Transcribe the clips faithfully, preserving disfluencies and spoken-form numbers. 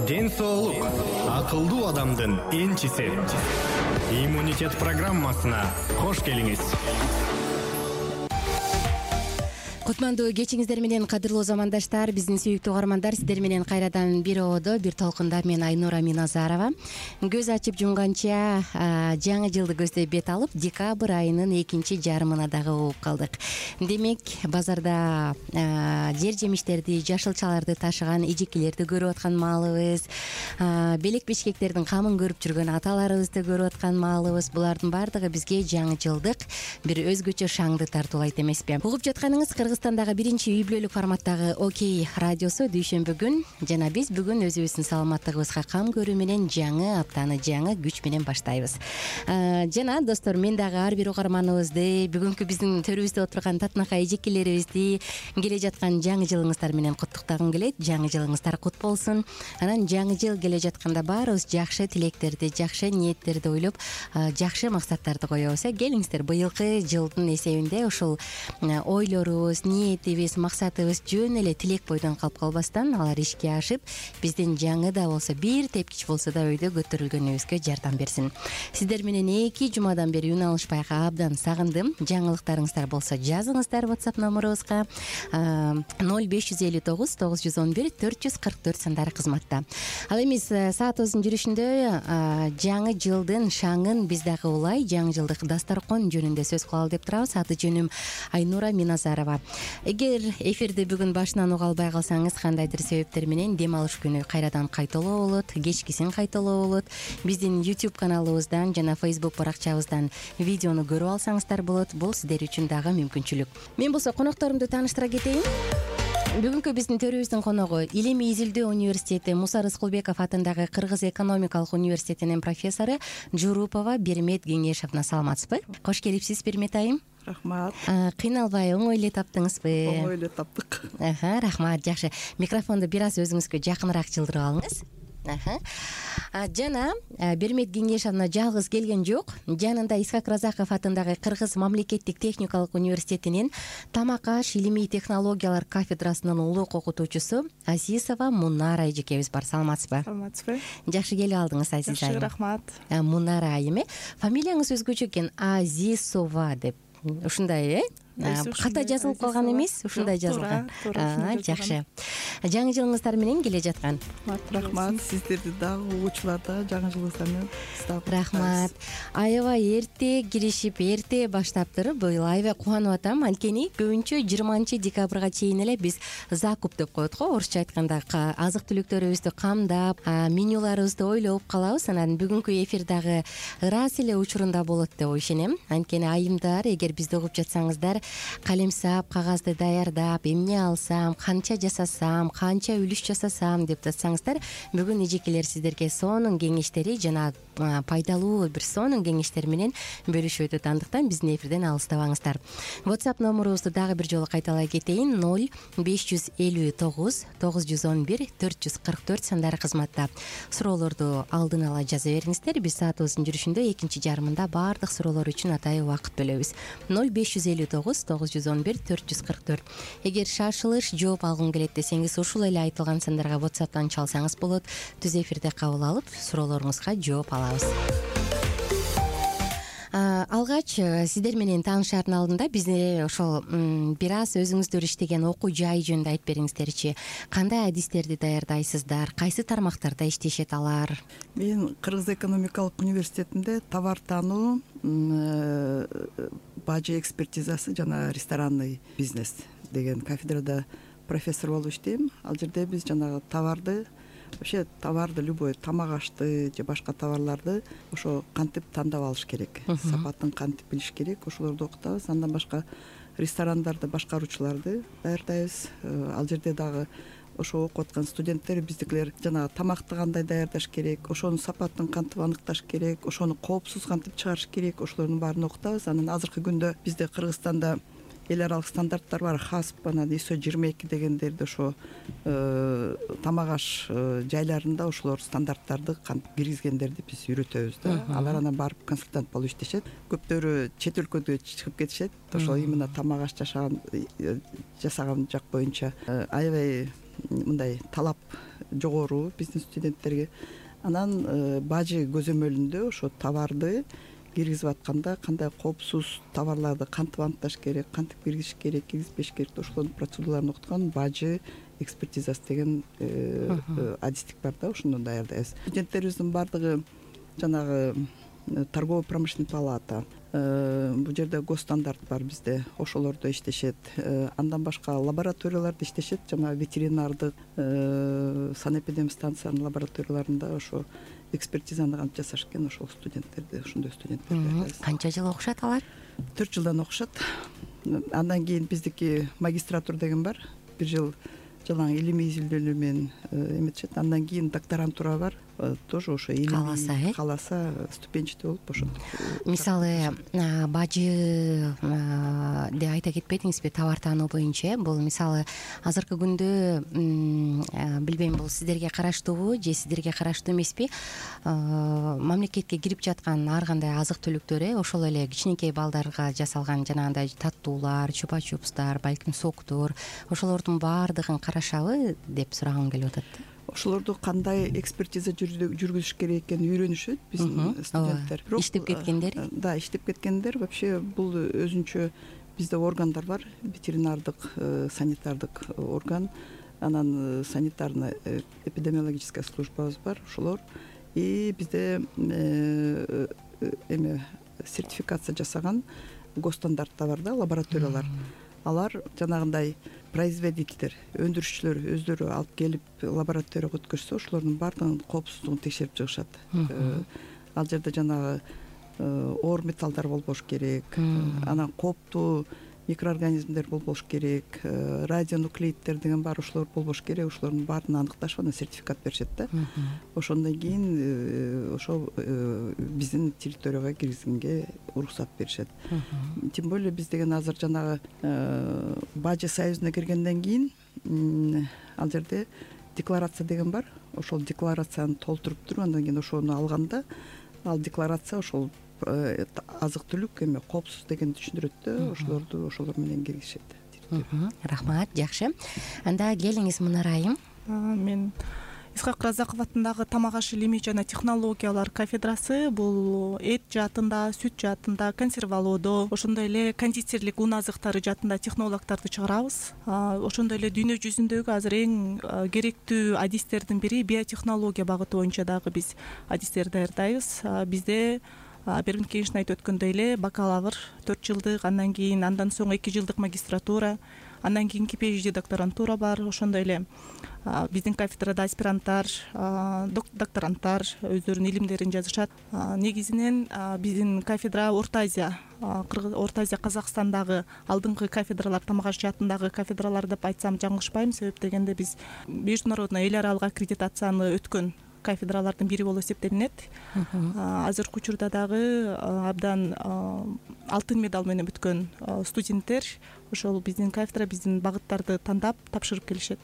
ден соолук акылдуу адамдын энчиси. Иммунитет программасына кош келиңиз. Кутмандуу кечиңиздер менен, кадырлуу замандаштар, биздин сүйүктүү угармандар, сиздер менен кайрадан бир оодо, бир толкунда мен Айнура Миназарова. Көз ачып жумганча жаңы жылды көздөй бет алып, декабрь айынын экинчи жарымына дагы угуп калдык. Демек, базарда жер жемиштерди, жашылчаларды ташыган эжекелерди көрүп аткан маалыбыз, белек бешкектердин камын көрүп жүргөн аталарыбызды көрүп аткан маалыбыз. Булардын баардыгы бизге жаңы жылдык бир өзгөчө шаңды тартуулайт эмеспи? Угуп жатканыңыз Кыргызстандагы биринчи үй бүлөлүк форматтагы Окей радиосу дүйшөмбү күн, жана биз бүгүн өзүбүздүн саламаттыгыбызга кам көрүү менен жаңы аптаны жаңы күч менен баштайбыз. Жана достор, мен дагы ар бир угарманыбызды, бүгүнкү биздин төрүбүздө отурган татынакай эжекелерибизди келе жаткан жаңы жылыңыздар менен куттуктагым келет. Жаңы жылыңыздар кут болсун. Анан жаңы жыл келе жатканда баарыбыз жакшы тилектерди, жакшы ниеттерди ойлоп, жакшы максаттарды коебуз. Келиңиздер, быйылкы жылдын эсебинде ушул ойлорубуз, ниетибиз, максатыбыз жөн эле тилек бойдон калып калбастан, алар ишке ашып, биздин жаңы да болсо, бир тепкич болсо да өйдө көтөрүлгөнүбүзгө жардам берсин. Сиздер менен эки жумадан бери үн алышпай абдан сагындым. Жаңылыктарыңыздар болсо жазыңыздар WhatsApp номурубузга ноль беш жүз элүү тогуз тогуз жүз он бир төрт жүз кырк төрт сандары кызматта. Ал эми саатыбыздын жүрүшүндө жаңы жылдын шаңын биз дагы улай жаңы жылдык дасторкон жөнүндө сөз кылалы деп турабыз. Аты жөнүм Айнура Миназарова. Эгер эфирди бүгүн башынан уга албай калсаңыз, кандайдыр себептер менен дем алыш күнү кайрадан кайталоо болот, кечкисин кайталоо болот. Биздин YouTube каналыбыздан жана Facebook баракчабыздан видеону көрүп алсаңыздар болот. Бул сиздер үчүн дагы мүмкүнчүлүк. Мен болсо конокторумду тааныштыра кетейин. Бүгүнкү биздин төрүбүздүн коногу Илим Изилдөө университети Муса Рыскулбеков атындагы Кыргыз экономикалык университетинин профессору Журупова Бермет Кеңешовна. Саламатсызбы? Кош келипсиз, Бермет айым. Рахмат. Кыйналбай, оңой эле таптыңызбы? Оңой эле таптык. Аха, рахмат, жакшы. Микрофонду бир аз өзүңүзгө жакыныраак жылдырып алыңыз. Аха. Жана Бермет Кеңешовна жалгыз келген жок. Жанында Исхак Разаков атындагы Кыргыз мамлекеттик техникалык университетинин тамак аш илимий технологиялар кафедрасынын улук окутуучусу Азизова Мунара эжекебиз бар. Саламатсызбы? Саламатсызбы? Жакшы келип алдыңыз, Азиз айым. Жакшы, рахмат. Мунара айым, фамилияңыз өзгөчө экен, Азизова деп. Ушундай, э? Ката жазылып калган эмес, ушундай жазылган. Жакшы. Жаңы жылыңыздар менен келе жаткан. Рахмат, сиздерди дагы угуучуларда жаңы жылыңыздар менен куттуктап. Рахмат. Аябай эрте киришип, эрте баштаптыр. Быйыл аябай кубанып атам. Анткени көбүнчө жыйырманчы декабрга чейин эле биз закуп деп коет го, орусча айтканда азык-түлүктөрүбүздү камдап, менюларыбызды ойлоп калабыз. Анан бүгүнкү эфир дагы ырас эле учурунда болот деп ишенем. Анткени айымдар, эгер бизди угуп жатсаңыздар, калемсап, кагазды даярдап, эмне алсам, канча жасасам, канча үлүш жасасам деп жатсаңыздар, бүгүн эжекелер сиздерге сонун кеңештери жана пайдалуу бир сонун кеңештер менен бөлүшөт. Андыктан биздин эфирден алыстабаңыздар. WhatsApp номурубузду дагы бир жолу кайталай кетейин. ноль беш жүз элүү тогуз тогуз жүз он бир төрт жүз кырк төрт сандары кызматта. Суроолорду алдын ала жаза бериңиздер. Биз саатыбыздын жүрүшүндө экинчи жарымында баардык суроолор үчүн атайын убакыт бөлөбүз. ноль беш жүз элүү тогуз тогуз жүз он бир төрт жүз кырк төрт. Эгер шашылыш жооп алгым келет десеңиз, ушул эле айтылган сандарга WhatsApp'тан чалсаңыз болот. Түз эфирде кабыл алып, суроолоруңузга жооп алабыз. Алгач сиздер менен таанышаардын алдында бизде ошол бир аз өзүңүздөр иштеген окуу жай жөнүндө айтып бериңиздерчи. Кандай адистерди даярдайсыздар? Кайсы тармактарда иштешет алар? Мен Кыргыз экономикалык университетинде товар таануу, бажы экспертизасы жана ресторанный бизнес деген кафедрада профессор болуп иштейм. Ал жерде биз жанагы товарды, вообще товарды, любой тамак ашты же башка товарларды ошо кантип тандап алыш керек, сапатын кантип билиш керек, ошолорду окутабыз. Андан башка ресторандарды башкаруучуларды даярдайбыз. Ал жерде дагы ошо окуп аткан студенттер биздикилер жанагы тамакты кандай даярдаш керек, ошонун сапатын кантип аныкташ керек, ошону коопсуз кантип чыгарыш керек, ошолордун баарын окутабыз. Анан азыркы күндө бизде Кыргызстанда эл аралык стандарттар бар. ХАСП, анан ИСО жыйырма эки дегендерди ошо тамак аш жайларында ошолор стандарттарды кантип киргизгендерди биз үйрөтөбүз да. Алар анан барып консультант болуп иштешет. Көптөрү чет өлкөгө чыгып кетишет. Ошол именно тамак аш жашаган жасаган жак боюнча аябай мындай талап жогору биздин студенттерге. Анан бажы көзөмөлүндө ошо товарды киргизип атканда кандай коопсуз товарларды кантип аныкташ керек, кантип киргизиш керек, киргизбеш керек, ошолордун процедураларын окуткан бажы экспертизасы деген адистик бар да, ошондон даярдайбыз. Студенттерибиздин баардыгы жанагы торгово промышленный палата, бул жерде госстандарт бар бизде, ошолордо иштешет. Андан башка лабораторияларда иштешет, жана ветеринардык санэпидемстанциянын лабораторияларында ошо экспертизаны кантип жасаш экен, ошол студенттерди, ошондой студенттерди. Канча жыл окушат алар? төрт жылдан окушат. Андан кийин биздики магистратура деген бар, бир жыл жалаң илимий изилдөөнү менен эметишет. Андан кийин докторантура бар, тоже ошо кааласа, э кааласа ступенчатый болуп ошентип. Мисалы бажы деп айта кетпедиңизби, товар таануу боюнча? Бул мисалы азыркы күндө билбейм, бул сиздерге караштуубу же сиздерге караштуу эмеспи, мамлекетке кирип жаткан ар кандай азык түлүктөр э ошол эле кичинекей балдарга жасалган жанагындай таттуулар, чупа-чупстар, балким соктор, ошолордун баардыгын карашабы деп сурагым келип атат. Ошолорду кандай экспертиза жүргүзүш керек экенин үйрөнүшөт биздин студенттер. Иштеп кеткендер? Да, иштеп кеткендер. Вообще бул өзүнчө бизде органдар бар, ветеринардык, санитардык орган, анан санитарно эпидемиологическая службабыз бар, ошолор. И бизде эме сертификация жасаган госстандарттар бар да, лабораториялар. Алар жанагындай производительдер, өндүрүшчүлөр өздөрү алып келип лабораторияга өткөзсө, ошолордун баардыгынын коопсуздугун текшерип чыгышат. Ал жерде жанагы оор металлдар болбош керек, анан кооптуу микроорганизмдер болбош керек, радионуклеидтер деген бар, ошолор болбош керек. Ошолордун баарын аныкташып, анан сертификат беришет да. Ошондон кийин ошо биздин территорияга киргизгенге уруксат беришет. Тем более биз деген азыр жанагы бажы союзуна киргенден кийин ал жерде декларация деген бар. Ошол декларацияны толтуруп туруп, андан кийин ошону алганда ал декларация ошол азык түлүк эме коопсуз дегенди түшүндүрөт да, ошолорду ошолор менен киргизишет. Рахмат, жакшы. Анда келиңиз Мунарайым. Мен Исхак Разаков атындагы тамак аш илимий жана технологиялар кафедрасы, бул эт жаатында, сүт жаатында, консервалоодо, ошондой эле кондитерлик ун азыктары жаатында технологдорду чыгарабыз. Ошондой эле дүйнө жүзүндөгү азыр эң керектүү адистердин бири биотехнология багыты боюнча дагы биз адистер даярдайбыз. Бизде Бермин кеңешин айтып өткөндөй эле бакалавр төрт жылдык, андан кийин андан соң эки жылдык магистратура, андан кийинки PhD докторантура бар. Ошондой эле биздин кафедрада аспиранттар, докторанттар өздөрүнүн илимдерин жазышат. Негизинен биздин кафедра Орто Азия, Орто Азия Казакстандагы алдыңкы кафедралар, тамак аш жаатындагы кафедралар деп айтсам жаңылышпайм. Себеп дегенде биз международный эл аралык аккредитацияны өткөн кафедралардын бири болуп эсептелинет. Азыркы учурда дагы абдан алтын медаль менен бүткөн студенттер ошол биздин кафедра, биздин багыттарды тандап тапшырып келишет.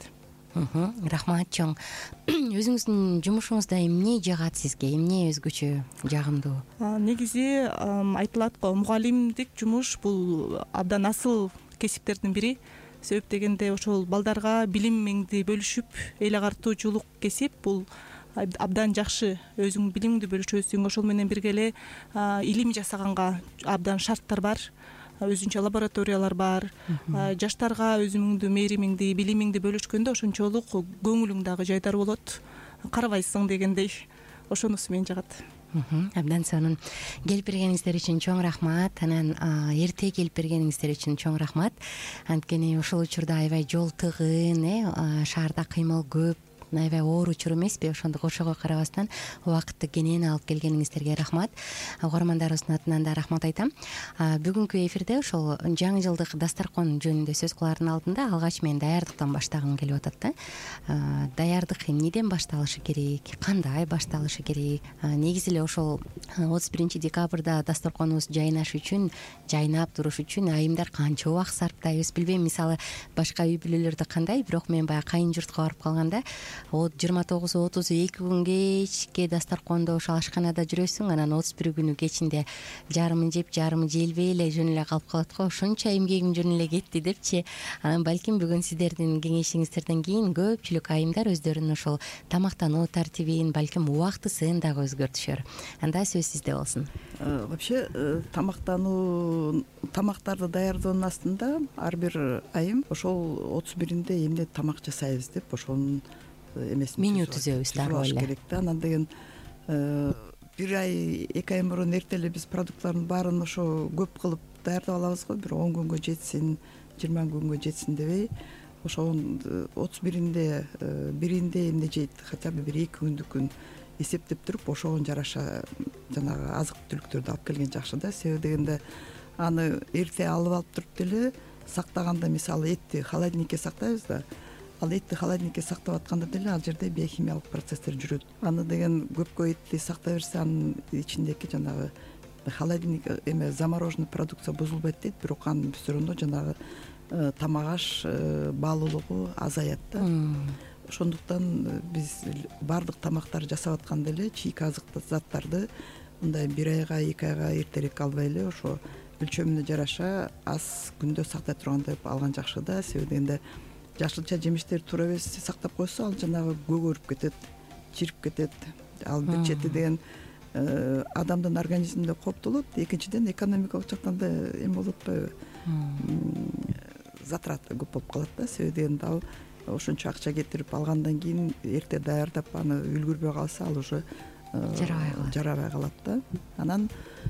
Рахмат чоң. Өзүңүздүн жумушуңузда эмне жагат сизге, эмне өзгөчө жагымдуу? Негизи айтылат го, мугалимдик жумуш бул абдан асыл кесиптердин бири. Себеп дегенде ошол балдарга билимиңди бөлүшүп, эл агартуучулук кесип, бул абдан жакшы. Өзүң билимиңди бөлүшөсүң, ошол менен бирге эле илим жасаганга абдан шарттар бар. Өзүнчө лабораториялар бар. Жаштарга өзүңдү мээримиңди, билимиңди бөлүшкөндө ошончолук көңүлүң дагы жайдар болот. Карабайсың дегендей. Ошонусу мени жагат. Абдан сонун. Келип бергениңиздер үчүн чоң рахмат. Анан эрте келип бергениңиздер үчүн чоң рахмат. Анткени ошол учурда аябай жол тыгын, э, шаарда кыймыл көп, аябай оор учур эмеспи? Ошондо ошого карабастан убакытты кенен алып келгениңиздерге рахмат. Угармандарыбыздын атынан да рахмат айтам. Бүгүнкү эфирде ошол жаңы жылдык дастаркон жөнүндө сөз кылаардын алдында алгач мен даярдыктан баштагым келип атат да. Даярдык эмнеден башталышы керек, кандай башталышы керек? Негизи эле ошол отуз биринчи декабрда дастарконубуз жайнаш үчүн, жайнап туруш үчүн айымдар канча убакыт сарптайбыз билбейм. Мисалы башка үй бүлөлөрдө кандай, бирок мен баягы кайын журтка барып калганда жыйырма тогуз отуз эки күн кечке дасторкондо ошо ашканада жүрөсүң, анан отуз бир күнү кечинде жарымын жеп жарымы жейлбей эле жөн эле калып калат го. Ошончо эмгегим жөн эле кетти депчи. Анан балким бүгүн сиздердин кеңешиңиздерден кийин көпчүлүк айымдар өздөрүнүн ошол тамактануу тартибин, балким убактысын дагы өзгөртүшөр. Анда сөз сизде болсун. Вообще тамактануу тамактарды даярдоонун астында ар бир айым ошол отуз биринде эмне тамак жасайбыз деп ошонун эмесин меню түзөбүз дагы эле керек да. Анан деген бир ай эки ай мурун эрте эле биз продуктлардын баарын ошо көп кылып даярдап алабыз го. Бир он күнгө жетсин, жыйырма күнгө жетсин дебей, ошонун отуз биринде биринде эмне жейт, хотя бы бир эки күндүкүн эсептеп туруп ошого жараша жанагы азык түлүктөрдү алып келген жакшы да. Себеби дегенде аны эрте алып алып туруп деле сактаганда, мисалы этти холодильникке сактайбыз да, ал этти холодильникке сактап атканда деле ал жерде биохимиялык процесстер жүрөт. Аны деген көпкө этти сактай берсе анын ичиндеки жанагы холодильник эме замороженный продукция бузулбайт дейт, бирок анын бөсөрөндө жанагы тамак аш баалуулугу азаят да. Ошондуктан биз баардык тамактарды жасап атканда эле чийки азыктык заттарды мындай бир айга эки айга эртерээк албай эле ошо өлчөмүнө жараша аз күндө сактай тургандай алган жакшы да. Себеби дегенде жашылча жемиштерди туура эмес сактап койсо ал жанагы көгөрүп кетет, чирип кетет. Ал бир чети деген адамдын организмине кооптолот, экинчиден экономикалык жактан да эме болуп атпайбы, затраты көп болуп калат да. Себеби дегенде ал ошончо акча кетирип алгандан кийин эрте даярдап аны үлгүрбөй калса ал уже жарабай калат да. Анан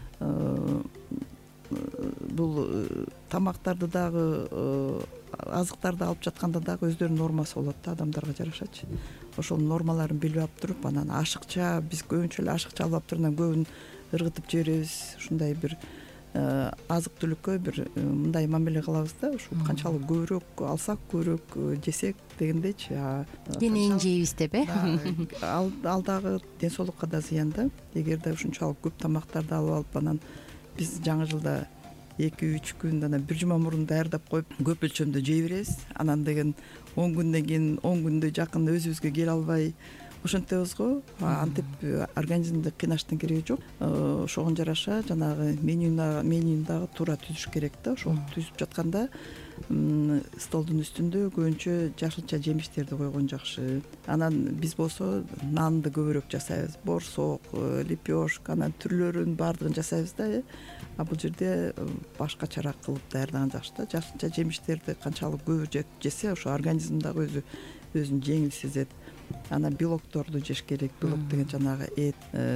бул тамактарды дагы азыктарды алып жатканда дагы өздөрүнүн нормасы болот да, адамдарга жарашачы. Ошол нормаларын билип алып туруп, анан ашыкча биз көбүнчө эле ашыкча алып алып туруп анан көбүн ыргытып жиберебиз. Ушундай бир азык түлүккө бир мындай мамиле кылабыз да, ушул канчалык көбүрөөк алсак, көбүрөөк жесек дегендейчи. Кенен жейбиз деп э. Ал дагы ден соолукка да зыян да. Эгерде ушунчалык көп тамактарды алып алып анан биз жаңы жылда эки үч күн анан бир жума мурун даярдап коюп көп өлчөмдө жей беребиз. Анан деген он күндөн кийин он күндө жакын өзүбүзгө келе албай ошентебиз го. Антип организмди кыйнаштын кереги жок. Ошого жараша жанагы менюн дагы туура түзүш керек да. Ошол түзүп жатканда столдун үстүндө көбүнчө жашылча жемиштерди койгон жакшы. Анан биз болсо нанды көбүрөөк жасайбыз. Борсок, лепешка, анан түрлөрүн баардыгын жасайбыз да. А бул жерде башкачараак кылып даярдаган жакшы да. Жашылча жемиштерди канчалык көп жесе ошо организм дагы өзү өзүн жеңил сезет. Анан белокторду жеш керек. Белок деген жанагы эт,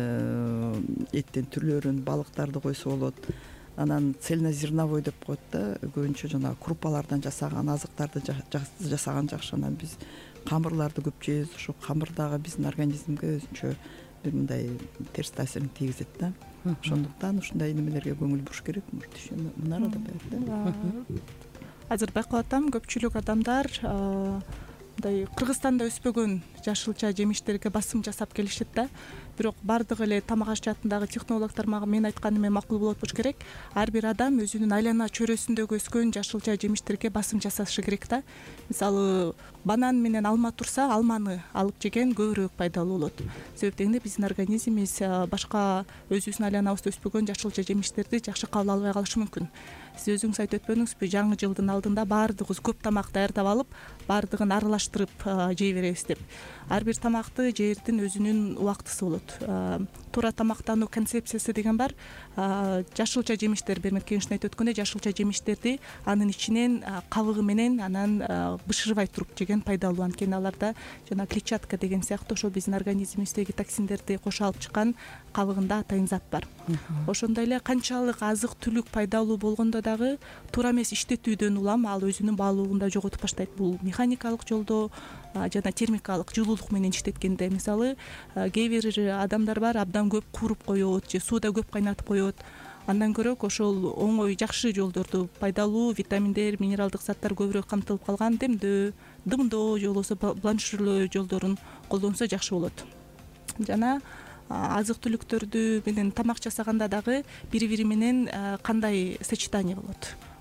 эттин түрлөрүн, балыктарды койсо болот. Анан цельнозерновой деп коет да, көбүнчө жанагы крупалардан жасаган азыктарды жасаган жакшы. Анан биз камырларды көп жейбиз. Ошо камыр дагы биздин организмге өзүнчө бир мындай терс таасирин тийгизет да. Ошондуктан ушундай немелерге көңүл буруш керек. Мына арада бар. Азыр байкап атам, көпчүлүк адамдар мындай Кыргызстанда өспөгөн жашылча жемиштерге басым жасап келишет да. Бирок баардык эле тамак аш жаатындагы технологдор мага мен айткан эме макул болот болуш керек. Ар бир адам өзүнүн айлана чөйрөсүндөгү өскөн жашылча жемиштерге басым жасашы керек да. Мисалы банан менен алма турса, алманы алып жеген көбүрөөк пайдалуу болот. Себеби дегенде биздин организмибиз башка өзүбүздүн айланабызда өспөгөн жашылча жемиштерди жакшы кабыл албай калышы мүмкүн. Сиз өзүңүз айтып өтпөдүңүзбү, жаңы жылдын алдында баардыгыбыз көп тамак даярдап алып, баардыгын аралаштырып жей беребиз деп. Ар бир тамакты жээрдин өзүнүн убактысы болот. Туура тамактануу концепциясы деген бар. Жашылча жемиштер, Бермек кеңешин айтып өткөндөй, жашылча жемиштерди анын ичинен кабыгы менен анан бышырбай туруп жеген пайдалуу. Анткени аларда жана клетчатка деген сыяктуу ошол биздин организмибиздеги токсиндерди кошо алып чыккан кабыгында атайын зат бар. Ошондой эле канчалык азык түлүк пайдалуу болгондо дагы туура эмес иштетүүдөн улам ал өзүнүн баалуулугун да жоготуп баштайт. Бул механикалык жолдо жана термикалык жылуулук менен иштеткенде, мисалы кээ бир адамдар бар, абдан көп кууруп коет же сууда көп кайнатып коет. Андан көрөк ошол оңой жакшы жолдорду, пайдалуу витаминдер, минералдык заттар көбүрөөк камтылып калган демдөө, дымдоо же болбосо бланширлөө жолдорун колдонсо жакшы болот. Жана азык түлүктөрдү менен тамак жасаганда дагы бири бири менен кандай сочетание болот.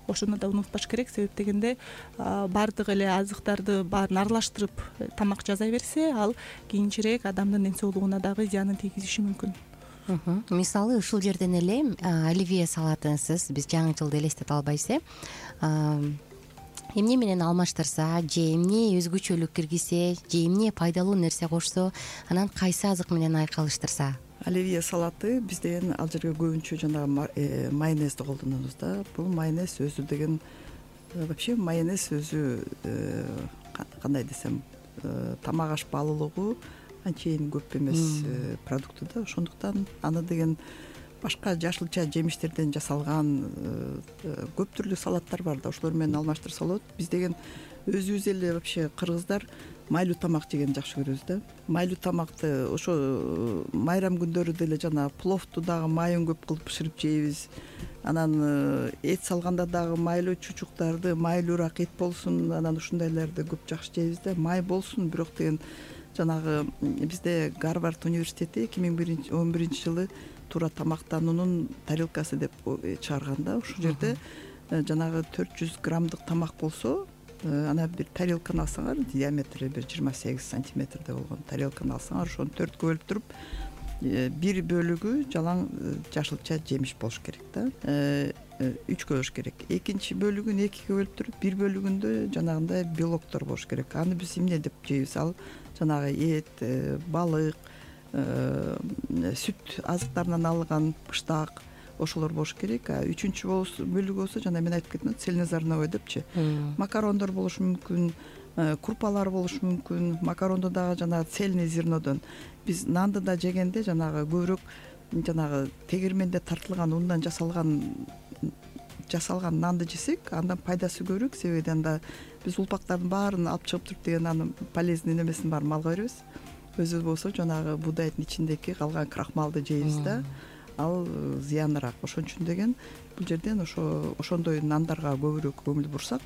ошону да унутпаш керек. Себеп дегенде баардык эле азыктарды баарын аралаштырып тамак жасай берсе, ал кийинчерээк адамдын ден соолугуна дагы зыянын тийгизиши мүмкүн. Мисалы ушул жерден эле оливье салатынсыз биз жаңы жылды элестете албайбыз э эмне менен алмаштырса же эмне өзгөчөлүк киргизсе же эмне пайдалуу нерсе кошсо анан кайсы азык менен айкалыштырса. Оливье салаты биз деген ал жерге көбүнчө жанагы майонезди колдонобуз да. Бул майонез өзү деген вообще майонез өзү кандай десем тамак аш баалуулугу анчейин көп эмес продукт да. Ошондуктан аны деген башка жашылча жемиштерден жасалган көп түрлүү салаттар бар да, ошолор менен алмаштырса болот. Биз деген өзүбүз эле вообще кыргыздар майлуу тамак жеген жакшы көрөбүз да. Майлуу тамакты ошо майрам күндөрү деле жана пловту дагы майын көп кылып бышырып жейбиз. Анан эт салганда дагы майлуу чучуктарды, майлуураак эт болсун, анан ушундайларды көп жакшы жейбиз да. Май болсун, бирок деген жанагы бизде Гарвард университети эки миң он биринчи жылы туура тамактануунун тарелкасы деп чыгарганда, ушул жерде жанагы төрт жүз граммдык тамак болсо, ана бир тарелканы алсаңар, диаметри бир жыйырма сегиз сантиметрде болгон тарелканы алсаңар, ошону төрткө бөлүп туруп, бир бөлүгү жалаң жашылча жемиш болуш керек да. үчкө бөлүш керек. Экинчи бөлүгүн экиге бөлүп туруп, бир бөлүгүндө жанагындай белоктор болуш керек. Аны биз эмне деп жейбиз? Ал жанагы эт, балык, сүт азыктарынан алынган быштак, ошолор болуш керек. А үчүнчү бөлүгү болсо жана мен айтып кеттим, цельнозерновой депчи. Макарондор болушу мүмкүн, крупалар болушу мүмкүн. Макаронду дагы жанагы цельный зернодон. Биз нанды да жегенде жанагы көбүрөөк жанагы тегерменде тартылган ундан жасалган жасалган нанды жесек, андан пайдасы көбүрөөк. Себеби анда биз улпактардын баарын алып чыгып туруп деген анын полезный немесин баарын малга беребиз. Өзү болсо жанагы буудайдын ичиндеги калган крахмалды жейбиз да. Ал зыяныраак. Ошон үчүн деген бул жерден ошо ошондой нандарга көбүрөөк көңүл бурсак,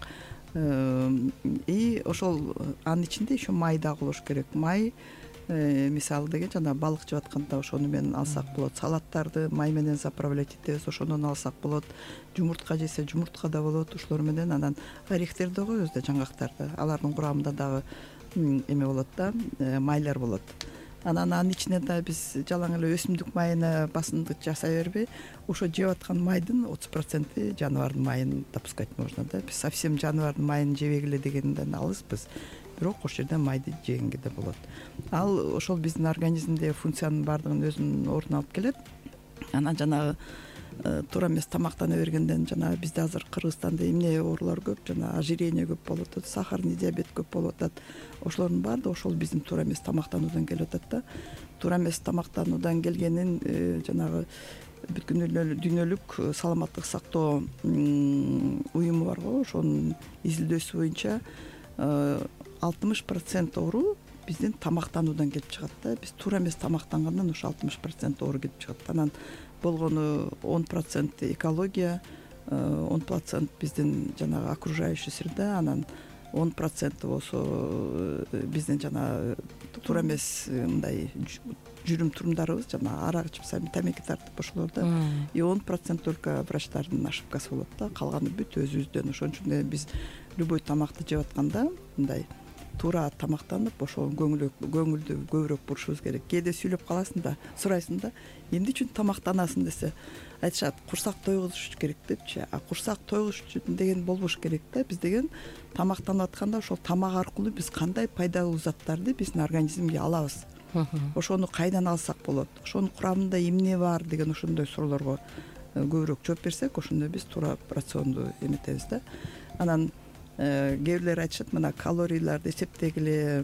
и ошол анын ичинде еще май дагы болуш керек. Май мисалы деген жана балык жеп атканда ошону менен алсак болот. Салаттарды май менен заправлять этебиз, ошондон алсак болот. Жумуртка жесе жумуртка да болот. Ошолор менен анан орехтерди коебуз да, жаңгактарды. Алардын курамында дагы эме болот да, майлар болот. Анан анын ичине да биз жалаң эле өсүмдүк майына басымдык жасай бербей, ошо жеп аткан майдын отуз проценти жаныбардын майын допускать можно да. Биз совсем жаныбардын майын жебегиле дегенден алыспыз. Бирок ошол жерден майды жегенге да болот. Ал ошол биздин организмде функциянын баардыгын өзүнүн ордуна алып келет. Анан жанагы туура эмес тамактана бергенден жана бизде азыр Кыргызстанда эмне оорулар көп, жана ожирение көп болуп атат, сахарный диабет көп болуп атат. Ошолордун баардыгы ошол биздин туура эмес тамактануудан келип атат да. Туура эмес тамактануудан келгенин жанагы бүткүл дүйнөлүк саламаттык сактоо уюму бар го, ошонун изилдөөсү боюнча алтымыш процент оору биздин тамактануудан келип чыгат да. Биз туура эмес тамактангандан ошо алтымыш процент оору келип чыгат. Анан болгону он процент экология, он процент биздин жанагы окружающий среда, анан он процент болсо биздин жана туура эмес мындай жүрүм турумдарыбыз, жана арак ичип, тамеки тартып ошолор да. И он процент только врачтардын ошибкасы болот да. Калганы бүт өзүбүздөн. Ошон үчүн биз любой тамакты жеп атканда мындай туура тамактанып, ошол көңүлдү көбүрөөк бурушубуз керек. Кээде сүйлөп каласың да, сурайсың да, эмне үчүн тамактанасың десе, айтышат, курсак тойгузуш керек депчи. А курсак тойгузуш үчүн деген болбош керек да. Биз деген тамактанып атканда ошол тамак аркылуу биз кандай пайдалуу заттарды биздин организмге алабыз. Ошону кайдан алсак болот? Ошонун курамында эмне бар деген ошондой суроолорго көбүрөөк жооп берсек, ошондо биз туура рационду эметебиз да. Анан кээ бирлер айтышат, мына калорияларды эсептегиле,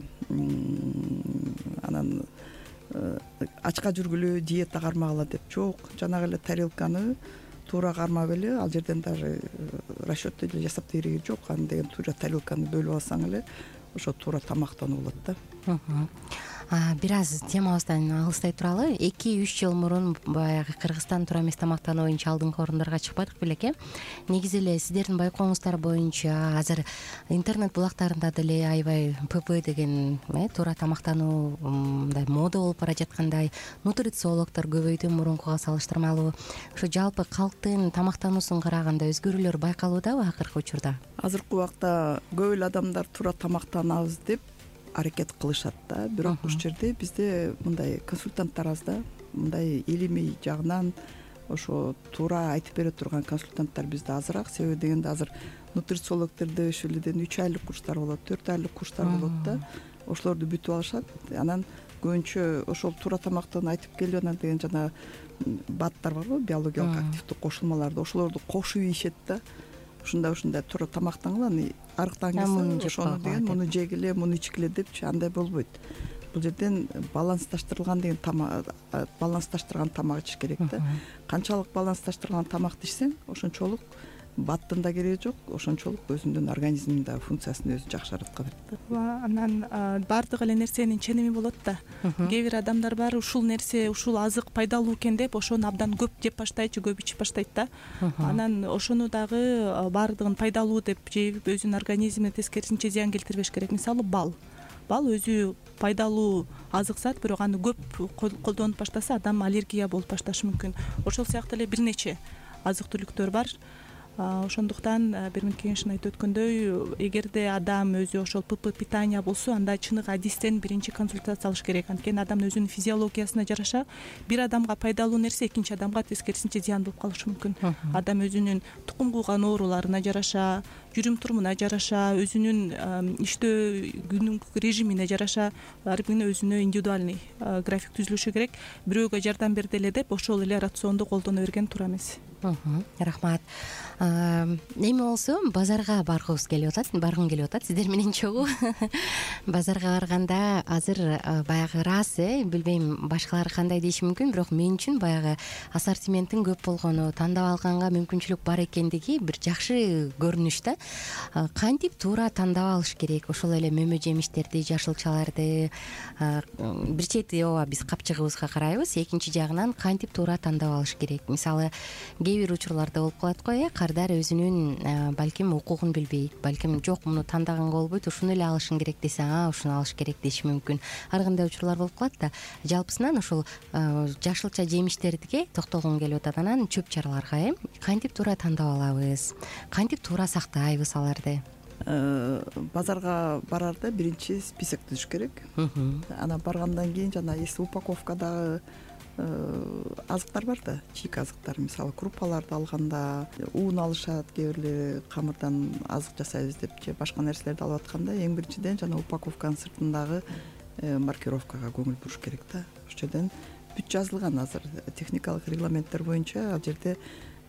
анан ачка жүргүлө, диета кармагыла деп. Жок, жанагы эле тарелканы туура кармап эле, ал жерден даже расчет деле жасап териги жок. Аны деген туура тарелканы бөлүп алсаң эле ошо туура тамактануу болот да. бир аз темабыздан алыстай туралы. эки үч жыл мурун баягы Кыргызстан туура эмес тамактануу боюнча алдыңкы орундорго чыкпадык белек э негизи эле сиздердин байкооңуздар боюнча азыр интернет булактарында деле аябай ПП деген э туура тамактануу мындай мода болуп бара жаткандай, нутрициологдор көбөйдү мурункуга салыштырмалуу. Ошо жалпы калктын тамактануусун караганда өзгөрүүлөр байкалуудабы акыркы учурда? Азыркы убакта көп эле адамдар туура тамактанабыз деп аракет кылышат да, бирок ушул жерде бизде мындай консультанттар аз да, мындай илимий жагынан ошо туура айтып бере турган консультанттар бизде азыраак. Себеби дегенде азыр нутрициологдордо ошол эледен үч айлык курстар болот, төрт айлык курстар болот да, ошолорду бүтүп алышат. Анан көбүнчө ошол туура тамактан айтып келип анан деген жана баттар барго, биологиялык активдүү кошулмаларды, ошолорду кошуп ийишет да. Ушундай ушундай туура тамактангыла, арыктан келсе ошону деген муну жегиле, муну ичкиле депчи, андай болбойт. Бул жерден балансташтырылган деген тамак, балансташтырган тамак ич керек да. Канчалык балансташтырган тамакты ичсең, ошончолук баттын да кереги жок, ошончолук өзүңдүн организмиңдин да функциясын өзү жакшыртка берет да. Анан баардык эле нерсенин ченеми болот да. Кээ бир адамдар бар, ушул нерсе, ушул азык пайдалуу экен деп ошону абдан көп жеп баштайчу, көп ичип баштайт да. Анан ошону дагы баардыгын пайдалуу деп жеп өзүнүн организмине тескерисинче зыян келтирбеш керек. Мисалы бал. Бал өзү пайдалуу азык зат, бирок аны көп колдонуп баштаса адам аллергия болуп башташы мүмкүн. Ошол сыяктуу эле бир нече азык түлүктөр бар. Ошондуктан Бермин кеңешин айтып өткөндөй, эгерде адам өзү ошол ПП питание болсо, анда чыныгы адистен биринчи консультация алыш керек. Анткени адам өзүнүн физиологиясына жараша бир адамга пайдалуу нерсе экинчи адамга тескерисинче зыян болуп калышы мүмкүн. Адам өзүнүн тукум кууган ооруларына жараша, жүрүм турумуна жараша, өзүнүн иштөө күнүмдүк режимине жараша ар бирине өзүнө индивидуальный график түзүлүшү керек. Бирөөгө жардам берди эле деп ошол эле рационду колдоно берген туура эмес. Рахмат. Эми болсо базарга баргыбыз келип атат, баргым келип атат сиздер менен чогуу. Базарга барганда азыр баягы раз, э, билбейм башкалар кандай деши мүмкүн, бирок мен үчүн баягы ассортименттин көп болгону, тандап алганга мүмкүнчүлүк бар экендиги бир жакшы көрүнүш да. Кантип туура тандап алыш керек? Ошол эле мөмө жемиштерди, жашылчаларды бир чети ооба биз капчыгыбызга карайбыз, экинчи жагынан кантип туура тандап алыш керек? Мисалы кээ бир учурларда болуп калат го, э, кардар өзүнүн балким укугун билбейт, балким жок муну тандаганга болбойт, ушуну эле алышың керек десе, а ушуну алыш керек деши мүмкүн. Ар кандай учурлар болуп калат да. Жалпысынан ошол жашылча жемиштерге токтолгум келип атат. Анан чөп чараларга, э, кантип туура тандап алабыз, кантип туура сактайбыз аларды? Базарга барарда биринчи список түзүш керек. Анан баргандан кийин жана если упаковкадагы азыктар бар да, чийик азыктар, мисалы крупаларды алганда ун алышат, кээ бирли камырдан азык жасайбыз деп же башка нерселерди алып атканда эң биринчиден жана упаковканын сыртындагы маркировкага көңүл буруш керек да. Ошол жерден бүт жазылган азыр техникалык регламенттер боюнча ал жерде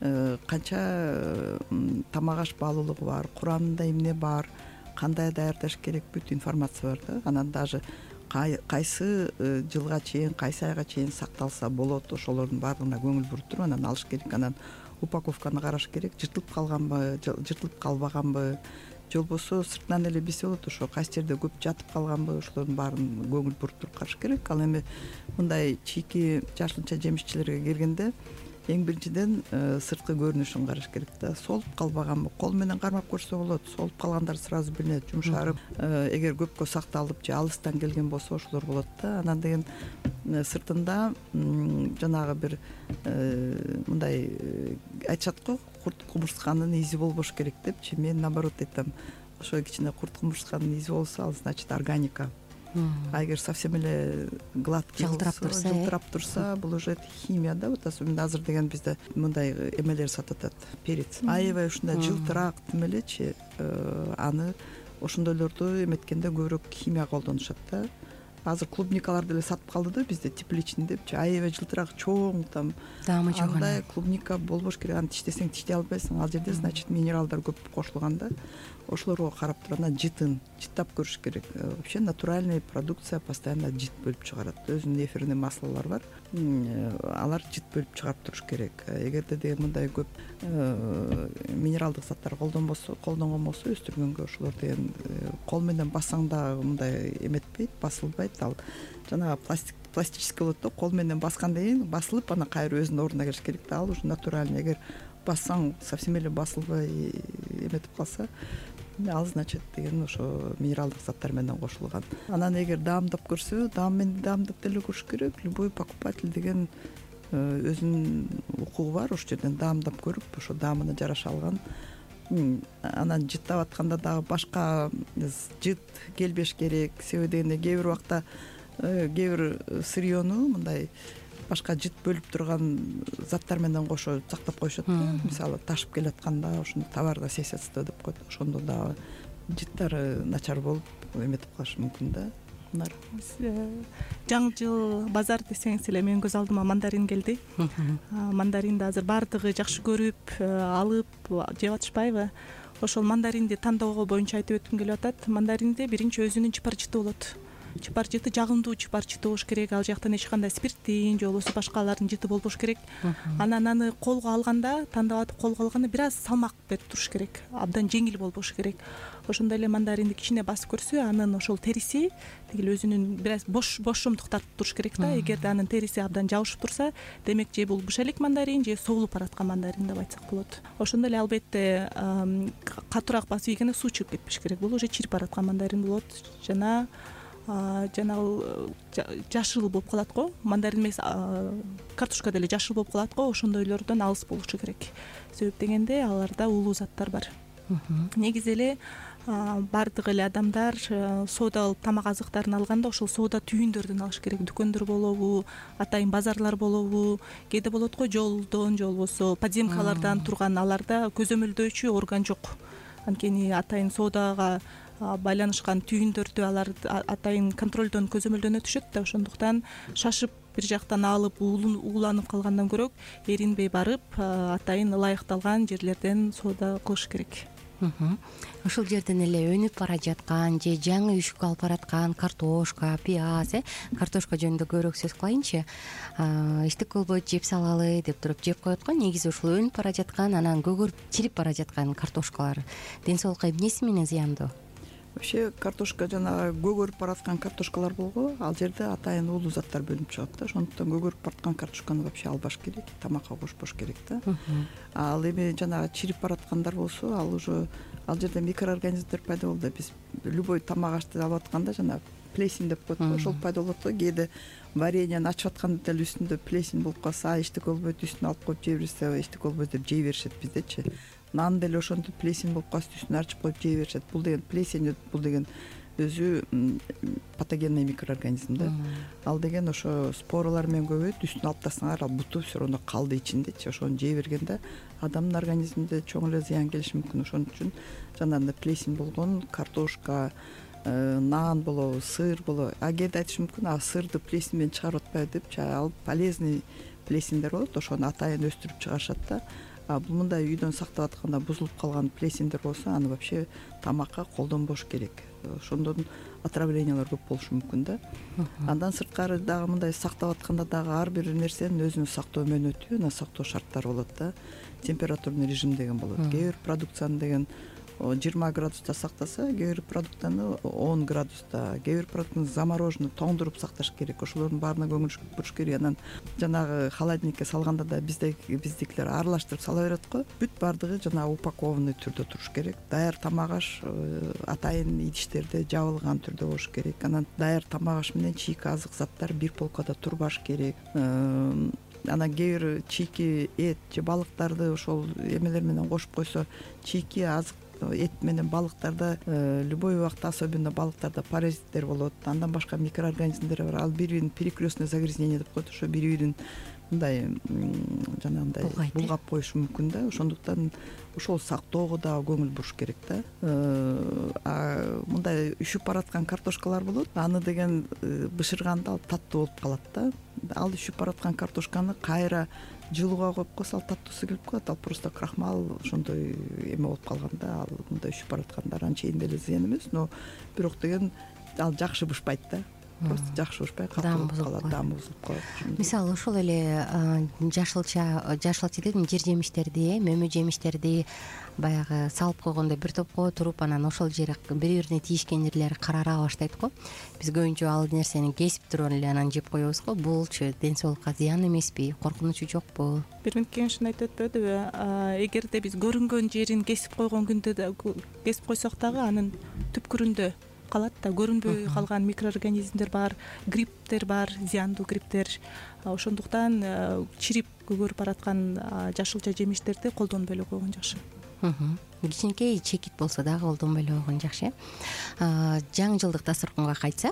канча тамак аш баалуулугу бар, курамында эмне бар, кандай даярдаш керек, бүт информация бар да. Анан даже кайсы жылга чейин, кайсы айга чейин сакталса болот, ошолордун баардыгына көңүл буруп туруп анан алыш керек. Анан упаковканы караш керек, жыртылып калганбы, жыртылып калбаганбы, же болбосо сыртынан эле биз болот, ошо кайсы жерде көп жатып калганбы, ошолордун баарын көңүл буруп туруп караш керек. Ал эми мындай чийки жашылча жемишчилерге келгенде эң биринчиден сырткы көрүнүшүн караш керек да. Солуп калбаганбы, кол менен кармап көрсө болот. Солуп калгандар сразу билинет, жумшарып, эгер көпкө сакталып же алыстан келген болсо ошолор болот да. Анан деген сыртында жанагы бир мындай айтышат го, курт кумурсканын изи болбош керек депчи. Мен наоборот айтам, ошо кичине курт кумурсканын изи болсо ал значит органика. А эгер совсем эле гладкий жылтырап турса, жылтырап турса, бул уже химия да. Вот особенно азыр деген бизде мындай эмелер сатып атат, перец. Аябай ушундай жылтыраак немелечи, аны ошондойлорду эметкенде көбүрөөк химия колдонушат да. Азыр клубникаларды деле сатып калды да бизде тепличный депчи, аябай жылтыраак, чоң там. Даамы жок. Андай клубника болбош керек. Аны тиштесең тиштей албайсың. Ал жерде значит минералдар көп кошулган да. Ошолорго карап туруп анан жытын, жыттап көрүш керек. Вообще натуральный продукция постоянно жыт бөлүп чыгарат. Өзүнүн эфирный маслолор бар. Алар жыт бөлүп чыгарып туруш керек. Эгерде деген мындай көп минералдык заттар колдонбосо, колдонгон болсо өстүргөнгө ошолор деген кол менен бассаң да мындай эметпейт, басылбайт. кетет. Ал жанагы пластик пластический болот да, кол менен баскандан кийин басылып анан кайра өзүнүн ордуна келиш керек да. Ал уже натуральный. Эгер бассаң совсем эле басылбай эметип калса, ал значит деген ошо минералдык заттар менен кошулган. Анан эгер даамдап көрсө, даам менен даамдап деле көрүш керек. Любой покупатель деген өзүнүн укугу бар. Ошол жерден даамдап көрүп, ошо даамына жараша алган. Анан жыттап атканда дагы башка жыт келбеш керек. Себеби дегенде кээ бир убакта кээ бир сырьёну мындай башка жыт бөлүп турган заттар менен кошо сактап коюшат да. Мисалы ташып келатканда ошону товарга соседство деп коет. Ошондо дагы жыттары начар болуп эметип калышы мүмкүн да. Жаңы жыл базар десеңиз эле менин көз алдыма мандарин келди. Мандаринди азыр баардыгы жакшы көрүп, алып жеп атышпайбы? Ошол мандаринди тандоо боюнча айтып өткүм келип атат. Мандаринде биринчи өзүнүн чыпар жыты болот. Чыпар жыты жагымдуу чыпар жыты болуш керек. Ал жактан эч кандай спирттин же болбосо башкалардын жыты болбош керек. Анан аны колго алганда, тандап атып колго алганда бир аз салмак берип туруш керек. Абдан жеңил болбош керек. Ошондой эле мандаринди кичине басып көрсө, анын ошол териси тигил өзүнүн бир аз бош бошумдук тартып туруш керек да. Эгерде анын териси абдан жабышып турса, демек же бул бушелик мандарин, же соолуп бараткан мандарин деп айтсак болот. Ошондой эле албетте катуураак басып ийгенде суу чыгып кетпеш керек. Бул уже чирип бараткан мандарин болот. Жана жанагы жашыл болуп калат го. Мандарин эмес, картошка деле жашыл болуп калат го. Ошондойлордон алыс болушу керек. Себеп дегенде аларда уулуу заттар бар. Негизи эле баардык эле адамдар соодалык тамак азыктарын алганда ошол соода түйүндөрдөн алыш керек. Дүкөндөр болобу, атайын базарлар болобу, кээде болот го жолдон же болбосо подземкалардан турган, аларда көзөмөлдөөчү орган жок. Анткени атайын соодага байланышкан түйүндөрдү алар атайын контролдон көзөмөлдөн өтүшөт да. Ошондуктан шашып бир жактан алып ууланып калгандан көрөк эринбей барып атайын ылайыкталган жерлерден соода кылыш керек. Ошол жерден эле өнүп бара жаткан же жаңы үшүк алып бараткан картошка, пияз, э картошка жөнүндө көбүрөөк сөз кылайынчы. Иштик болбойт, жеп салалы деп туруп жеп коет го. Негизи ушул өнүп бара жаткан, анан көгөрүп чирип бара жаткан картошкалар ден соолукка эмнеси менен зыяндуу? Вообще картошка жанагы көгөрүп бараткан картошкалар болго, ал жерде атайын уулуу заттар бөлүнүп чыгат да. Ошондуктан көгөрүп бараткан картошканы вообще албаш керек, тамакка кошпош керек да. Ал эми жанагы чирип бараткандар болсо, ал уже ал жерде микроорганизмдер пайда болду. Биз любой тамак ашты алып атканда жанагы плесень деп коет го, ошол пайда болот го. Кээде вареньени ачып атканда деле үстүндө плесень болуп калса, эчтеке болбойт, үстүнө алып коюп жей берсе, эчтеке болбойт деп жей беришет биздечи. Нан деле ошондо плесень болуп калса, үстүнө ачып коюп жей беришет. Бул деген плесень, бул деген өзү патогенный микроорганизм да. Ал деген ошо споралар менен көбөйөт, үстүнө алып тастасаңар, ал буту все равно калды ичиндечи. Ошону жей бергенде адамдын организмине чоң эле зыян келиши мүмкүн. Ошон үчүн жанагындай плесень болгон картошка, нан болобу, сыр болобу. А кээде айтышы мүмкүн, а сырды плесень менен чыгарып атпайбы депчи. Ал полезный плесеньдер болот, ошону атайын өстүрүп чыгарышат да. А бул мындай үйдөн сактап атканда бузулуп калган плесеньдер болсо, аны вообще тамакка колдонбош керек. Ошондон отравлениялар көп болушу мүмкүн да. Андан сырткары дагы мындай сактап атканда дагы ар бир нерсенин өзүнүн сактоо мөөнөтү, анан сактоо шарттары болот да. Температурный режим деген болот. Кээ бир продукцияны деген жыйырма градуста сактаса, кээ бир продуктаны он градуста, кээ бир продуктаны замороженный тоңдуруп сакташ керек. Ошолордун баарына көңүл буруш керек. Анан жанагы холодильникке салганда да биздеги биздикилер аралаштырып сала берет го. Бүт баардыгы жанагы упакованный түрдө туруш керек. Даяр тамак аш атайын идиштерде жабылган түрдө болуш керек. Анан даяр тамак аш менен чийки азык заттар бир полкада турбаш керек. Анан кээ бир чийки эт же балыктарды ошол эмелер менен кошуп койсо, чийки азык эт менен балыктарда любой убакта, особенно балыктарда паразиттер болот. Андан башка микроорганизмдер бар. Ал бири-бирин перекрестное загрязнение деп коет. Ошо бири-бирин мындай жанагындай булгап коюшу мүмкүн да. Ошондуктан ошол сактоого дагы көңүл буруш керек да. А мындай үшүп бараткан картошкалар болот. Аны деген бышырганда ал таттуу болуп калат да. Ал үшүп бараткан картошканы кайра жылууга коюп койсо, ал таттуусу келип калат. Ал просто крахмал ошондой эме болуп калган да. Ал мындай үшүп бараткандар анчейин деле зыян эмес, но бирок деген ал жакшы бышпайт да. просто жакшы урушпай катуу болуп калат, даамы бузулуп калат. Мисалы ошол эле жашылча жашылча дедим, жер жемиштерди, мөмө жемиштерди баягы салып койгондо бир топко туруп анан ошол жери бири бирине тийишкен жерлери карара баштайт го. Биз көбүнчө ал нерсени кесип туруп эле анан жеп коебуз го. Булчу ден соолукка зыян эмеспи, коркунучу жокпу? Бир минут кеңешин айтып өтпөдүбү? Эгерде биз көрүнгөн жерин кесип койгон күндө кесип койсок дагы анын түпкүрүндө калат да, көрүнбөй калган микроорганизмдер бар, грипптер бар, зыяндуу грипптер. Ошондуктан чирип көгөрүп бараткан жашылча жемиштерди колдонбой эле койгон жакшы. Кичинекей чекит болсо дагы колдонбой эле койгон жакшы. Жаңы жылдык дасторконго кайтсак,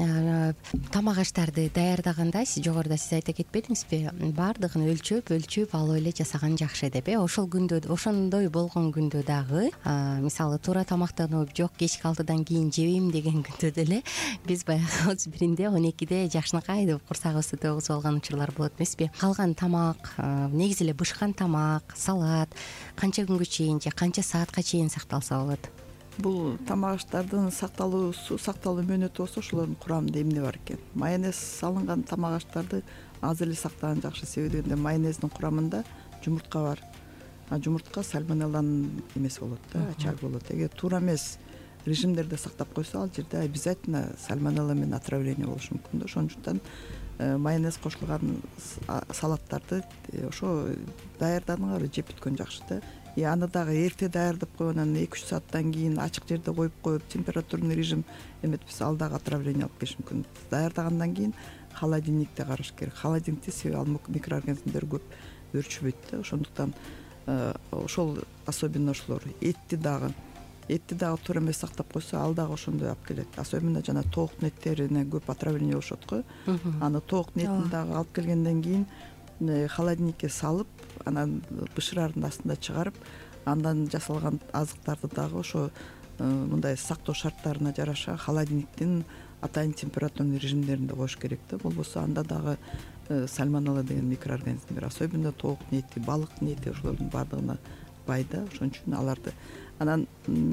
тамак аштарды даярдаганда сиз жогоруда сиз айта кетпедиңизби, баардыгын өлчөп өлчөп алып эле жасаган жакшы деп э ошол күндө, ошондой болгон күндө дагы мисалы туура тамактанып, жок кечки алтыдан кийин жебейм деген күндө деле биз баягы отуз биринде он экиде жакшынакай деп курсагыбызды тогузуп алган учурлар болот эмеспи? Калган тамак, негизи эле бышкан тамак, салат канча күнгө чейин же канча саатка чейин сакталса болот? Бул тамак аштардын сакталуусу, сакталуу мөөнөтү болсо ошолордун курамында эмне бар экен? Майонез салынган тамак аштарды азыр эле сактаган жакшы. Себеби дегенде майонездин курамында жумуртка бар. А жумуртка сальмонелланын эмеси болот да, ачагы болот. Эгер туура эмес режимдерде сактап койсо, ал жерде обязательно сальмонелла менен отравление болушу мүмкүн да. Ошондуктан майонез кошулган салаттарды ошо даярдадыңарбы жеп бүткөн жакшы да. И аны дагы эрте даярдап коюп, анан эки үч сааттан кийин ачык жерде коюп коюп, температурный режим эметпесе, ал дагы отравление алып келиши мүмкүн. Даярдагандан кийин холодильникте караш керек. Холодильникте себеби ал микроорганизмдер көп өрчүбөйт да. Ошондуктан ошол особенно ошолор этти дагы этти дагы туура эмес сактап койсо, ал дагы ошондой алып келет. Особенно жана тооктун эттерине көп отравление болушат го. Аны тооктун этин дагы алып келгенден кийин холодильникке салып, анан бышырардын астында чыгарып, андан жасалган азыктарды дагы ошо мындай сактоо шарттарына жараша холодильниктин атайын температурный режимдеринде коюш керек да. Болбосо анда дагы сальмонелла деген микроорганизмдер, особенно тооктун эти, балыктын эти, ошолордун баардыгына бай да. Ошон үчүн аларды анан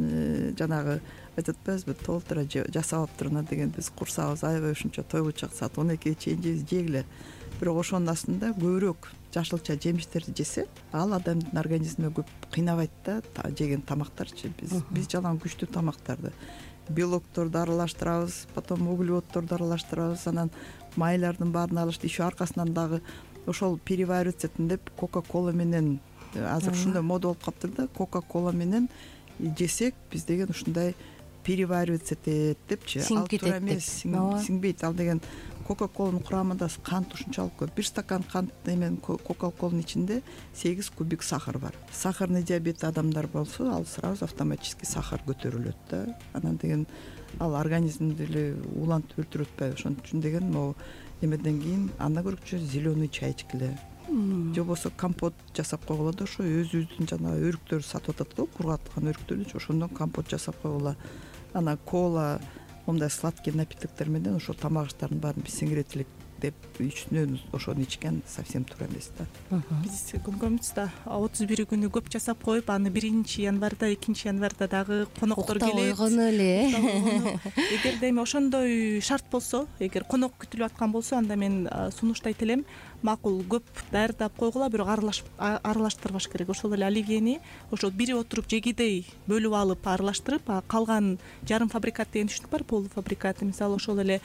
жанагы айтып атпайбызбы, толтура жасап алыптыр деген, биз курсагыбыз аябай ушунча тойгучак саат он экиге чейин жейбиз, жегиле. Бирок ошонун астында көбүрөөк жашылча жемиштерди жесе, ал адамдын организмине көп кыйнабайт да, жеген тамактарчы. Биз биз жалаң күчтүү тамактарды, белокторду аралаштырабыз, потом углеводдорду аралаштырабыз, анан майлардын баарын алышты. Еще аркасынан дагы ошол переваривать этин деп кока-кола менен, азыр ушундай мода болуп калыптыр да, кока-кола менен жесек биз деген ушундай переваривать этет депчи. Ал туура эмес, сиңбейт. Ал деген кока-коланын курамында кант ушунчалык көп. Бир стакан кант менен кока-коланын ичинде сегиз кубик сахар бар. Сахарный диабет адамдар болсо, ал сразу автоматически сахар көтөрүлөт да. Анан деген ал организмди эле улантып өлтүрүп атпайбы? Ошон үчүн деген могу эмеден кийин анда көргүчө зеленый чай ичкиле. Же болбосо компот жасап койгула да, ошо өзүбүздүн жанагы өрүктөрдү сатып атат го, кургаткан өрүктөрдү, ошондон компот жасап койгула. Анан кола, мындай сладкий напитоктор менен ошо тамак аштардын баарын сиңирет элек деп үчүнөн ошону ичкен совсем туура эмес да. Биз көңгөмүбүз отуз бир күнү көп жасап коюп, аны биринчи январда, экинчи январда дагы коноктор келет. Койгону эле. Эгерде эми ошондой шарт болсо, эгер конок күтүлүп аткан болсо, анда мен сунуштайт элем, макул көп даярдап койгула, бирок аралаштырбаш керек. Ошол эле оливьени ошо бири отуруп жегидей бөлүп алып аралаштырып, калган жарым фабрикат деген түшүнүк бар, полуфабрикат. Мисалы ошол эле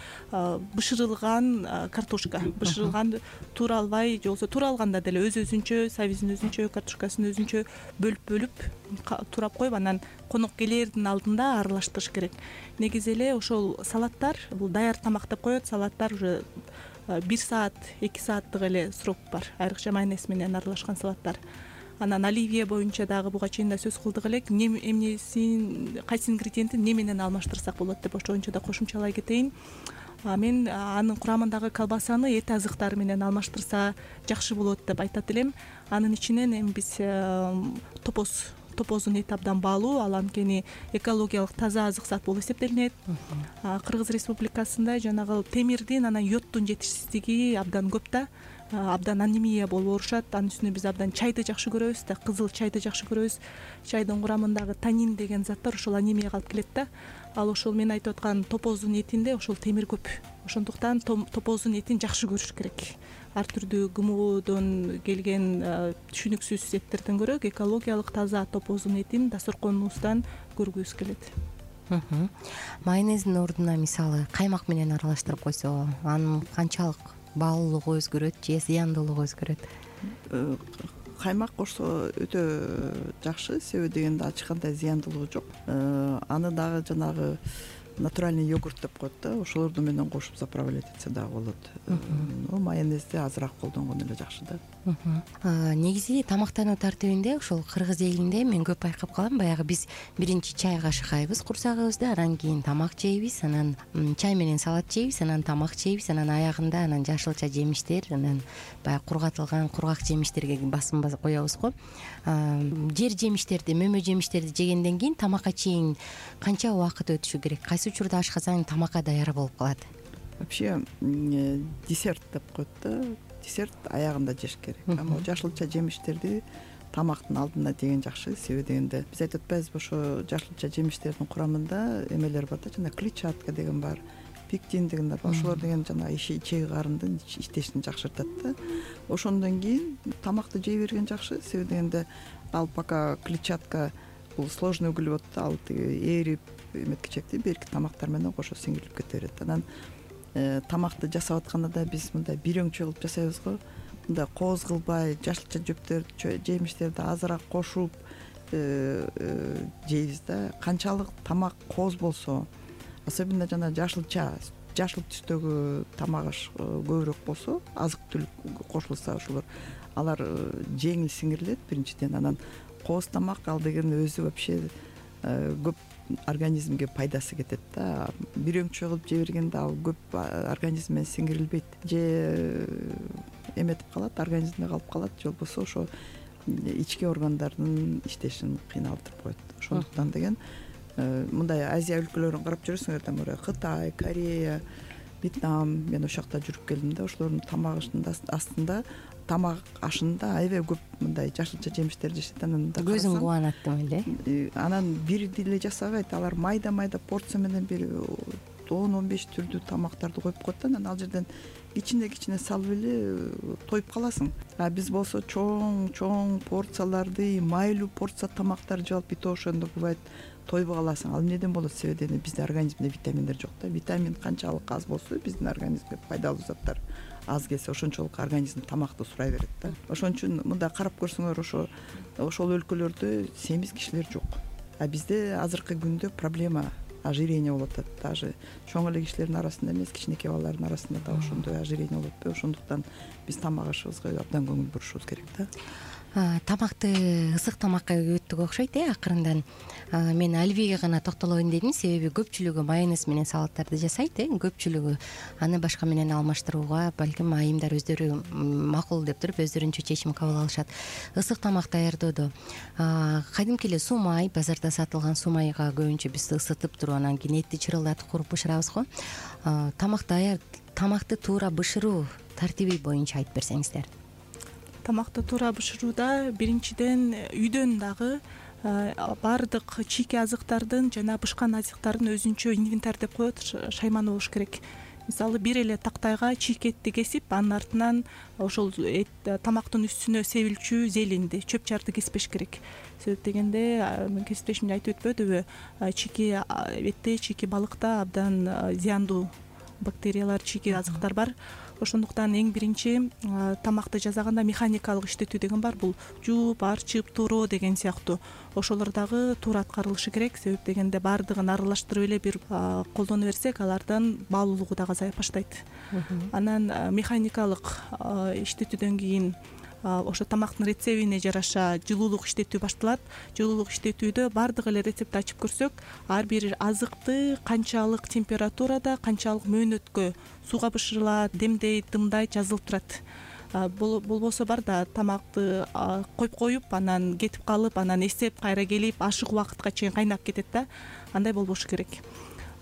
бышырылган картошка, бышырылган тууралбай, же болбосо тууралганда деле өз-өзүнчө, сабизин өзүнчө, картошкасын өзүнчө бөлүп-бөлүп туурап коюп, анан конок келердин алдында аралаштырыш керек. Негизи эле ошол салаттар, бул даяр тамак деп коет, салаттар уже бир саат, эки сааттык эле срок бар, айрыкча майонез менен аралашкан салаттар. Анан оливье боюнча дагы буга чейин да сөз кылдык элек, эмнесин, кайсы ингредиентин эмне менен алмаштырсак болот деп ошончо да кошумчалай кетейин. Мен анын курамындагы колбасаны эт азыктары менен алмаштырса жакшы болот деп айтат элем. Анын ичинен эми биз топоз топоздун эти абдан баалуу, ал анткени экологиялык таза азык зат болуп эсептелинет. Кыргыз Республикасында жанагы темирдин, анан йоддун жетишсиздиги абдан көп да. абдан анемия болуп оорушат. Анын үстүнө биз абдан чайды жакшы көрөбүз да, кызыл чайды жакшы көрөбүз. Чайдын курамындагы танин деген заттар ошол анемияга алып келет да. Ал ошол мен айтып аткан топоздун этинде ошол темир көп. Ошондуктан топоздун этин жакшы көрүш керек. Ар түрдүү гмодон келген түшүнүксүз эттерден көрө экологиялык таза топоздун этин дасторконубуздан көргүбүз келет. Майонездин ордуна мисалы каймак менен аралаштырып койсо, анын канчалык баалуулугу өзгөрөт же зыяндуулугу өзгөрөт? Каймак кошсо өтө жакшы, себеби дегенде ачык кандай зыяндуулугу жок. Аны дагы жанагы натуральный йогурт деп коет да, ошолорду менен кошуп заправлять этсе дагы болот. Но майонезди азыраак колдонгон эле жакшы да. Негизи тамактануу тартибинде ошол кыргыз элинде мен көп байкап калам, баягы биз биринчи чай кашыкайбыз курсагыбызды, анан кийин тамак жейбиз, анан чай менен салат жейбиз, анан тамак жейбиз, анан аягында анан жашылча жемиштер, анан баягы кургатылган кургак жемиштерге басым коебуз го. Жер жемиштерди, мөмө жемиштерди жегенден кийин тамакка чейин канча убакыт өтүшү керек? Кайсы учурда ашказан тамакка даяр болуп калат? Вообще десерт деп коет да, десерт аягында жеш керек. Ама жашылча жемиштерди тамактын алдына деген жакшы, себеби дегенде биз айтып атпайбызбы, ошо жашылча жемиштердин курамында эмелер бар да, жана клетчатка деген бар, пектин деген бар. Ошолор деген жана ичеги карындын иштешин жакшыртат да. Ошондон кийин тамакты жей берген жакшы, себеби дегенде ал пока клетчатка бул сложный углевод, ал эрип эметкичекти берки тамактар менен кошо сиңирилип кете берет. Анан тамакты жасап атканда да биз мындай бир өңчө кылып жасайбыз го. Мындай кооз кылбай, жашылча жөптөр, жемиштерди азыраак кошуп жейбиз да. Канчалык тамак кооз болсо, особенно жана жашылча, жашыл түстөгү тамак аш көбүрөөк болсо, азык түлүк кошулса ошолор алар жеңил сиңирилет биринчиден. Анан кооз тамак ал деген өзү вообще көп организмге пайдасы кетет да. Бир өңчө кылып жей бергенде ал көп организмге сиңирилбейт, же эметип калат, организмде калып калат, же болбосо ошо ички органдардын иштешин кыйналтып коет. Ошондуктан деген мындай Азия өлкөлөрүн карап жүрөсүңөр да, мына Кытай, Корея, Вьетнам, мен ошол жакта жүрүп келдим да, ошолордун тамак ашында астында тамак ашында аябай көп мындай жашылча жемиштер жешет. Анан көзүң кубанат эле. Анан бир деле жасабайт, алар майда-майда порция менен бир он он беш түрдүү тамактарды коюп коет да. Анан ал жерден кичине-кичине салып эле тоюп каласың. А биз болсо чоң-чоң порцияларды, майлуу порция тамактарды жеп алып бит ошондо бывает тойбой каласың. Ал эмнеден болот? Себеби бизде организмде витаминдер жок да. Витамин канчалык аз болсо, биздин организмге пайдалуу заттар аз келсе, ошончолук организм тамакты сурай берет да. Ошон үчүн мындай карап көрсөңөр, ошо ошол өлкөлөрдө семиз кишилер жок. А бизде азыркы күндө проблема ожирение болуп атат. Даже чоң эле кишилердин арасында эмес, кичинекей балалардын арасында да ошондой ожирение болуп атпайбы? Ошондуктан биз тамак ашыбызга абдан көңүл бурушубуз керек да. Тамакты ысык тамакка өттүк окшойт э акырындан. Мен Альвиге гана токтолоюн дедим, себеби көпчүлүгү майонез менен салаттарды жасайт э. Көпчүлүгү аны башка менен алмаштырууга балким айымдар өздөрү макул деп туруп өздөрүнчө чечим кабыл алышат.Ысык тамак даярдоодо кадимки эле сумай, базарда сатылган сумайга көбүнчө биз ысытып туруп анан кийин этти чырылдатып куруп бышырабыз го. Тамак даяр, тамакты туура бышыруу тартиби боюнча айтып берсеңиздер. Тамакты туура бышырууда биринчиден үйдөн дагы баардык чийки азыктардын жана бышкан азыктардын өзүнчө инвентарь деп коет, шайманы болуш керек. Мисалы бир эле тактайга чийки этти кесип, анын артынан ошол тамактын үстүнө себилчү зеленди, чөп чарды кеспеш керек. Себеп дегенде кесиптешимде айтып өтпөдүбү, чийки этте, чийки балыкта абдан зыяндуу бактериялар, чийки азыктар бар. Ошондуктан эң биринчи тамакты жасаганда механикалык иштетүү деген бар. Бул жууп, арчып, тууроо деген сыяктуу. Ошолор дагы туура аткарылышы керек. Себеп дегенде баардыгын аралаштырып эле бир колдоно берсек, алардан баалуулугу дагы азайып баштайт. Анан механикалык иштетүүдөн кийин ошо тамактын рецебине жараша жылуулук иштетүү башталат. Жылуулук иштетүүдө баардык эле рецептти ачып көрсөк, ар бир азыкты канчалык температурада, канчалык мөөнөткө сууга бышырылат, демдейт, дымдайт жазылып турат. Болбосо бар да, тамакты коюп коюп, анан кетип калып, анан эстеп кайра келип, ашык убакытка чейин кайнап кетет да. Андай болбошу керек.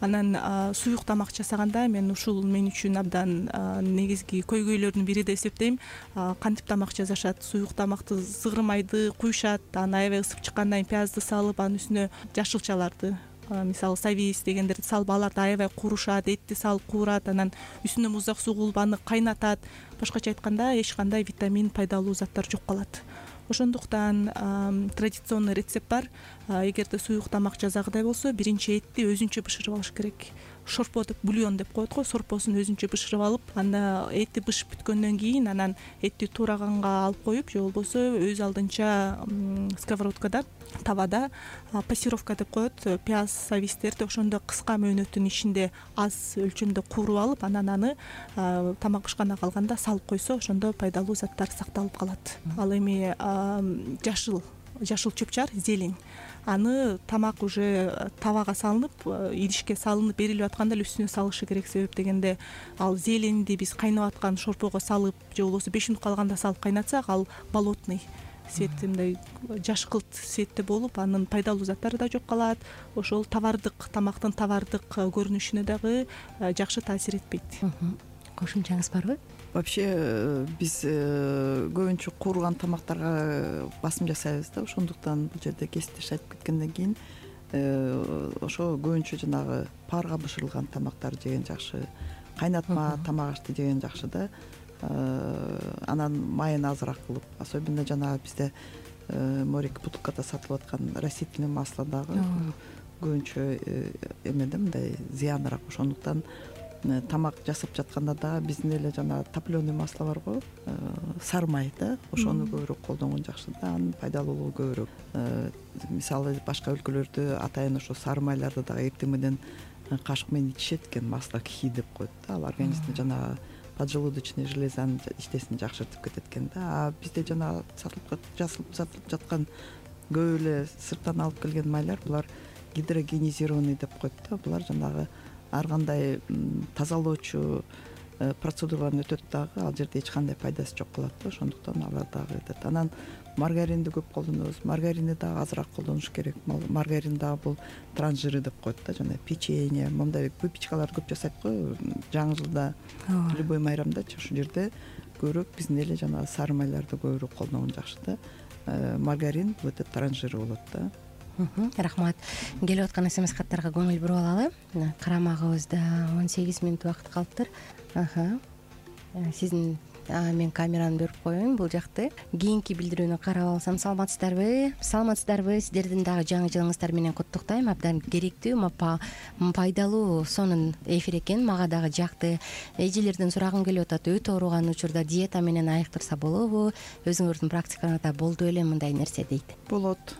Анан суюк тамак жасаганда мен ушул мен үчүн абдан негизги көйгөйлөрдүн бири деп эсептейм. Кантип тамак жасашат? Суюк тамакты зыгырмайды куюшат, анан аябай ысып чыккандан кийин пиязды салып, анын үстүнө жашылчаларды, мисалы савис дегендерди салып, аларды аябай куурушат, этти салып куурат, анан үстүнө муздак суу кулуп аны кайнатат. Башкача айтканда, эч кандай витамин, пайдалуу заттар жок калат. Ошондуктан традиционный рецепт бар. Эгерде суюк тамак жасагыдай болсо, биринчи этти өзүнчө бышырып алыш керек. Шорпо деп, бульон деп коет го, сорпосун өзүнчө бышырып алып, анда эти бышып бүткөндөн кийин анан этти туураганга алып коюп, же болбосо өз алдынча сковородкада, тавада пассировка деп коет, пияз, савистерди ошондо кыска мөөнөттүн ичинде аз өлчөмдө кууруп алып, анан аны тамак бышканга калганда салып койсо, ошондо пайдалуу заттар сакталып калат. Ал эми жашыл жашыл чөп-чар, зелень, аны тамак уже табага салынып, идишке салынып берилип атканда эле үстүнө салышы керек. Себеп дегенде, ал зеленди биз кайнап аткан шорпого салып, же болбосо беш мүнөт калганда салып кайнатсак, ал болотный цветти, мындай жашкылт цветте болуп, анын пайдалуу заттары да жок калат. Ошол товардык, тамактын товардык көрүнүшүнө дагы жакшы таасир этпейт. Кошумчаңыз барбы? Вообще биз көбүнчө кууруган тамактарга басым жасайбыз да, ошондуктан бул жерде кесиптеш айтып кеткенден кийин ошо көбүнчө жанагы парга бышырылган тамактар жеген жакшы, кайнатма тамак ашты жеген жакшы да. Анан майын азыраак кылып, особенно жанагы бизде морик бутылкада сатылып аткан растительный масло дагы көбүнчө эме да, мындай зыяныраак. Ошондуктан тамак жасап жатканда да биздин эле жана топленый масло барго, сары май да, ошону көбүрөөк колдонгон жакшы да, анын пайдалуулугу көбүрөөк. Мисалы башка өлкөлөрдө атайын ошо сары майларды дагы эртең менен кашык менен ичишет экен, масло ки деп коет да, ал организмде жанагы поджелудочный железанын иштесин жакшыртып кетет экен да. А бизде жанагы сатылып сатылып жаткан көп эле сырттан алып келген майлар, булар гидрогенизированный деп коет да, булар жанагы ар кандай тазалоочу процедураларды өтөт дагы, ал жерде эч кандай пайдасы жок калат да. Ошондуктан алар дагы өтөт. Анан маргаринди көп колдонобуз, маргаринди дагы азыраак колдонуш керек. Маргарин дагы бул транжиры деп коет да, жана печенье, мондай выпечкалар көп жасайт го жаңы жылда, любой майрамдачы. Ошол жерде көбүрөөк биздин эле жанагы сары майларды көбүрөөк колдонгон жакшы да. Маргарин бул өтө транжиры болот да. Рахмат. Келип аткан смс каттарга көңүл буруп алалы. Карамагыбызда он сегиз мүнөт убакыт калыптыр. Сиздин мен камераны берип коеюн бул жакты. Кийинки билдирүүнү карап алсам, саламатсыздарбы? Саламатсыздарбы? Сиздердин дагы жаңы жылыңыздар менен куттуктайм. Абдан керектүү, пайдалуу сонун эфир экен. Мага дагы жакты. Эжелерден сурагым келип атат. Өтө ооруган учурда диета менен айыктырса болобу? Өзүңөрдүн практикаңызда болду беле мындай нерсе дейт. Болот.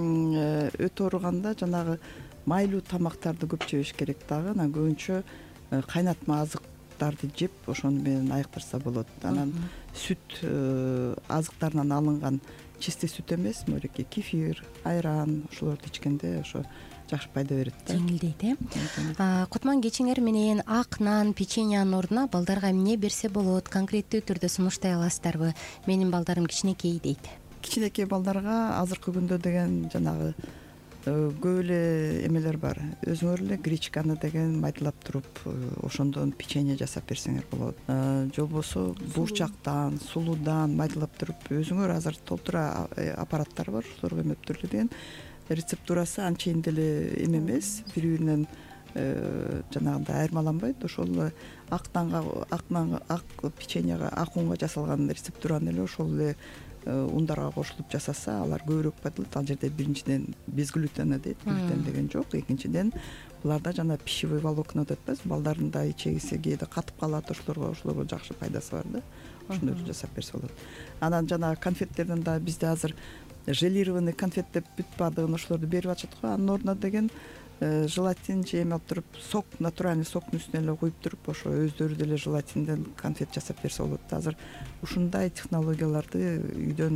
Өтө ооруганда жанагы майлуу тамактарды көп жебеш керек дагы. Анан көбүнчө кайнатма азыктарды жеп, ошону менен айыктырса болот. Анан сүт азыктарынан алынган чистый сүт эмес, морики кефир, айран, ошолорду ичкенде ошо жакшы пайда берет да. Жеңилдейт, э? Кутман кечиңер менен ак нан, печеньянын ордуна балдарга эмне берсе болот? Конкреттүү түрдө сунуштай аласыздарбы? Менин балдарым кичинекей дейт. Кичинекей балдарга азыркы күндө деген жанагы көп эле эмелер бар. Өзүңөр эле гречканы деген майдалап туруп, ошондон печенье жасап берсеңер болот. Же болбосо буурчактан, сулуудан майдалап туруп, өзүңөр азыр толтура аппараттар бар, ошолорго эмеп турулган. Рецептурасы анчейин деле эме эмес, бири-биринен жанагындай айырмаланбайт. Ошол ак нанга, ак нанга, ак печеньега, ак унга жасалган рецептураны эле ошол эле ундарга кошулуп жасаса, алар көбүрөөк пайдаланат. Ал жерде биринчиден без глютена дейт, глютен деген жок. Экинчиден буларда жана пищевой волокна деп атпайбыз, балдардын да ичегиси кээде катып калат, ошолорго ошолорго жакшы пайдасы бар да. Ошондойду жасап берсе болот. Анан жана конфеттерден да бизде азыр желированный конфет деп бүт баардыгын ошолорду берип атышат го. Анын ордуна деген желатин же эме алып туруп, сок, натуральный соктун үстүнө эле коюп туруп, ошо өздөрү деле желатинден конфет жасап берсе болот. Азыр ушундай технологияларды үйдөн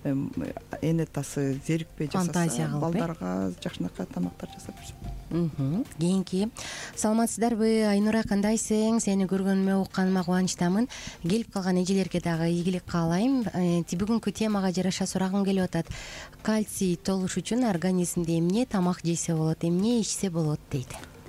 эне тасы зерикпей жасаса, балдарга жакшынакай тамактар жасап берсе болот. Кийинки саламатсыздарбы? Айнура, кандайсың? Сени көргөнүмө, укканыма кубанычтамын. Келип калган эжелерге дагы ийгилик каалайм. Бүгүнкү темага жараша сурагым келип атат. Кальций толуш үчүн организмде эмне тамак жесе болот, эмне ичсе болот дейт.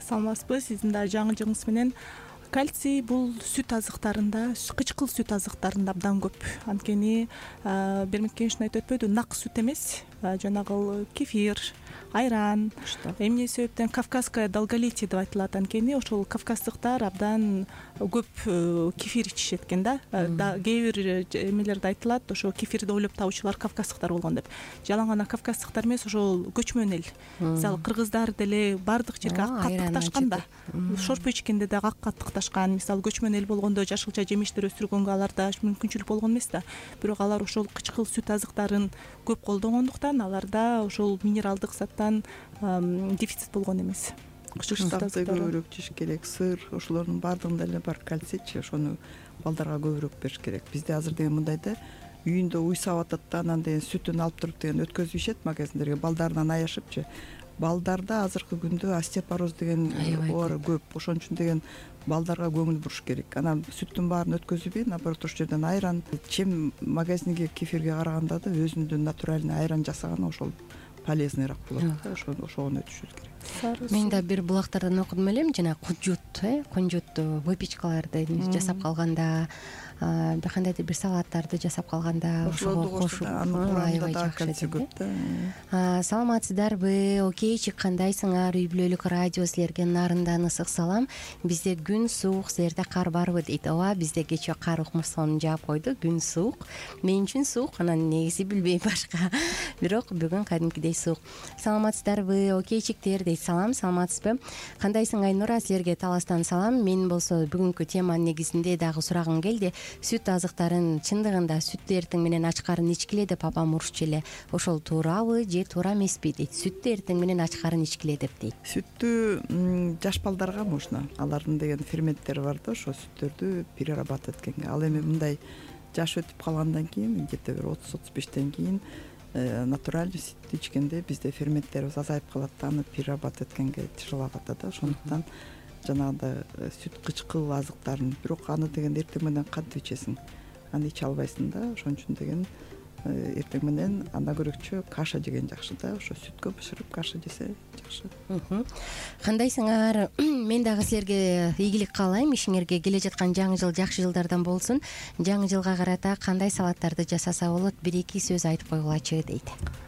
саламатсызбы, сиздин дагы жаңы жылыңыз менен. Кальций бул сүт азыктарында, кычкыл сүт азыктарында абдан көп. Анткени Бермек кеңешин айтып өтпөйдү, нак сүт эмес, жанагы кефир, айран. Эмне себептен кавказское долголетие деп айтылат. Анткени ошол кавказдыктар абдан көп кефир ичишет экен да. Кээ бир эмелерде айтылат, ошо кефирди ойлоп табуучулар кавказдыктар болгон деп. Жалаң гана кавказдыктар эмес, ошол көчмөн эл. Мисалы кыргыздар деле бардык жерге ак каттыкташкан да. Шорпу ичкенде да ак каттыкташкан. Мисалы көчмөн эл болгондо жашылча жемиштер өстүргөнгө аларда мүмкүнчүлүк болгон эмес да. Бирок алар ошол кычкыл сүт азыктарын көп колдогондуктан аларда ошол минералдык заттан дефицит болгон эмес. Кычкылды көбүрөөк жеш керек, сыр, ошолордун баардыгында эле бар кальцийчи, ошону балдарга көбүрөөк бериш керек. Бизде азыр деген мындай да, үйүндө уйсап атат да, анан деген сүтүн алып туруп деген өткөзүп ишет магазиндерге, балдарынан аяшыпчы. Балдарда азыркы күндө остеопороз деген оор көп. Ошон үчүн деген балдарга көңүл буруш керек. Анан сүттүн баарын өткөзүбөй, наоборот ошол жерден айран, чем магазиндеги кефирге караганда да өзүнүн натуральный айран жасаган ошол полезныйраак болот. Ошону ошону өтүшүш керек. Мен да бир булактардан окудум элем, жана кунжут, э, кунжут выпечкаларды жасап калганда, бир кандайдыр бир салаттарды жасап калганда ошого кошуп, аябай жакшы көп да. Саламатсыздарбы? Окейчик, кандайсыңар? Үй бүлөлүк радио силерге нарындан ысык салам. Бизде күн суук, силерде кар барбы дейт. Ооба, бизде кечээ кар укмуш сонун жаап койду. Күн суук. Мен үчүн суук, анан негизи билбейм башка. Бирок бүгүн кадимкидей суук. Саламатсыздарбы? Окейчиктер дейт. Салам, саламатсызбы? Кандайсың Айнура? Силерге Таластан салам. Мен болсо бүгүнкү теманын негизинде дагы сурагым келди. Сүт азыктарын чындыгында сүттү эртең менен ачкарын ичкиле деп апам урушчу эле. Ошол туурабы же туура эмеспи дейт. Сүттү эртең менен ачкарын ичкиле деп дейт. Сүттү жаш балдарга можно. Алардын деген ферменттери бар да, ошо сүттөрдү перерабатывать эткенге. Ал эми мындай жаш өтүп калгандан кийин, где-то бир отуз отуз бештен кийин натуральный сүттү ичкенде бизде ферменттерибиз азайып калат да, аны перерабатывать эткенге тяжело калат да. Ошондуктан жанагындай сүт кычкыл азыктарын, бирок аны деген эртең менен кантип ичесиң? Аны иче албайсың да. Ошон үчүн деген эртең менен анда көрөкчө каша жеген жакшы да. Ошо сүткө бышырып каша жесе жакшы. Кандайсыңар? Мен дагы силерге ийгилик каалайм. Ишиңерге келе жаткан жаңы жыл жакшы жылдардан болсун. Жаңы жылга карата кандай салаттарды жасаса болот? Бир эки сөз айтып койгулачы дейт.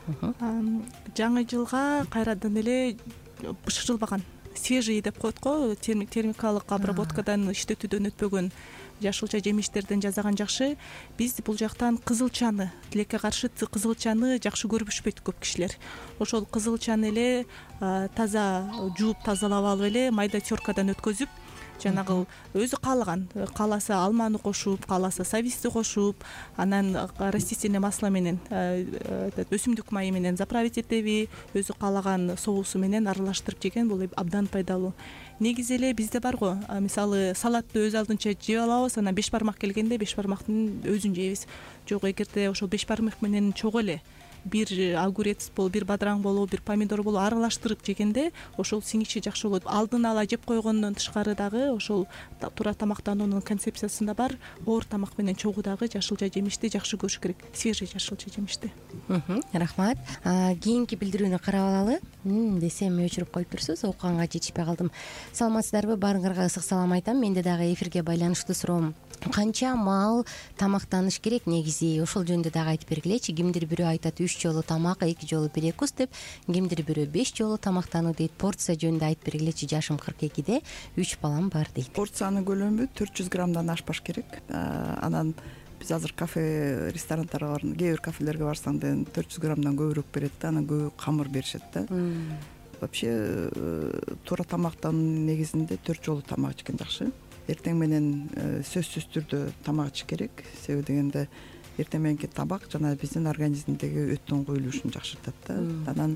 Жаңы жылга кайрадан эле бышырылбаган, свежий деп коет го, термикалык обработкадан, иштетүүдөн өтпөгөн жашылча жемиштерден жасаган жакшы. Биз бул жактан кызылчаны, тилекке каршы кызылчаны жакшы көрүшпөйт көп кишилер. Ошол кызылчаны эле таза жууп, тазалап алып эле майда теркадан өткөзүп, жанагы өзү каалаган, кааласа алманы кошуп, кааласа сависти кошуп, анан растительный масло менен, өсүмдүк майы менен заправить этеби, өзү каалаган соусу менен аралаштырып жеген бул абдан пайдалуу. Негизи эле бизде бар го, мисалы салатты өз алдынча жеп алабыз, анан беш бармак келгенде беш бармактын өзүн жейбиз. Жок, эгерде ошол беш бармак менен чогуу эле бир огурец болуп, бир бадыраң болуп, бир помидор болуп аралаштырып жегенде ошол сиңиши жакшы болот. Алдын ала жеп койгондон тышкары дагы ошол туура тамактануунун концепциясында бар, оор тамак менен чогуу дагы жашылча жемишти жакшы көрүш керек, свежий жашылча жемишти. Рахмат. Кийинки билдирүүнү карап алалы десем өчүрүп коюп турсуз, окуганга жетишпей калдым. Саламатсыздарбы? Баарыңарга ысык салам айтам. Менде дагы эфирге байланыштуу суроом. Канча маал тамактаныш керек негизи? Ошол жөнүндө дагы айтып бергилечи. Кимдир бирөө айтат үч жолу тамак, эки жолу перекус деп, кимдир бирөө беш жолу тамактануу дейт. Порция жөнүндө айтып бергилечи. Жашым кырк экиде, үч балам бар дейт. Порциянын көлөмү төрт жүз граммдан ашпаш керек. Анан биз азыр кафе, ресторандарга бар, кээ бир кафелерге барсаң да төрт жүз граммдан көбүрөөк берет да, анан көбү камыр беришет да. Вообще туура тамактануу негизинде төрт жолу тамак ичкен жакшы. Эртең менен сөзсүз түрдө тамак ичиш керек. Себеби дегенде эртең мененки тамак жана биздин организмдеги өттүн куюлушун жакшыртат да. Анан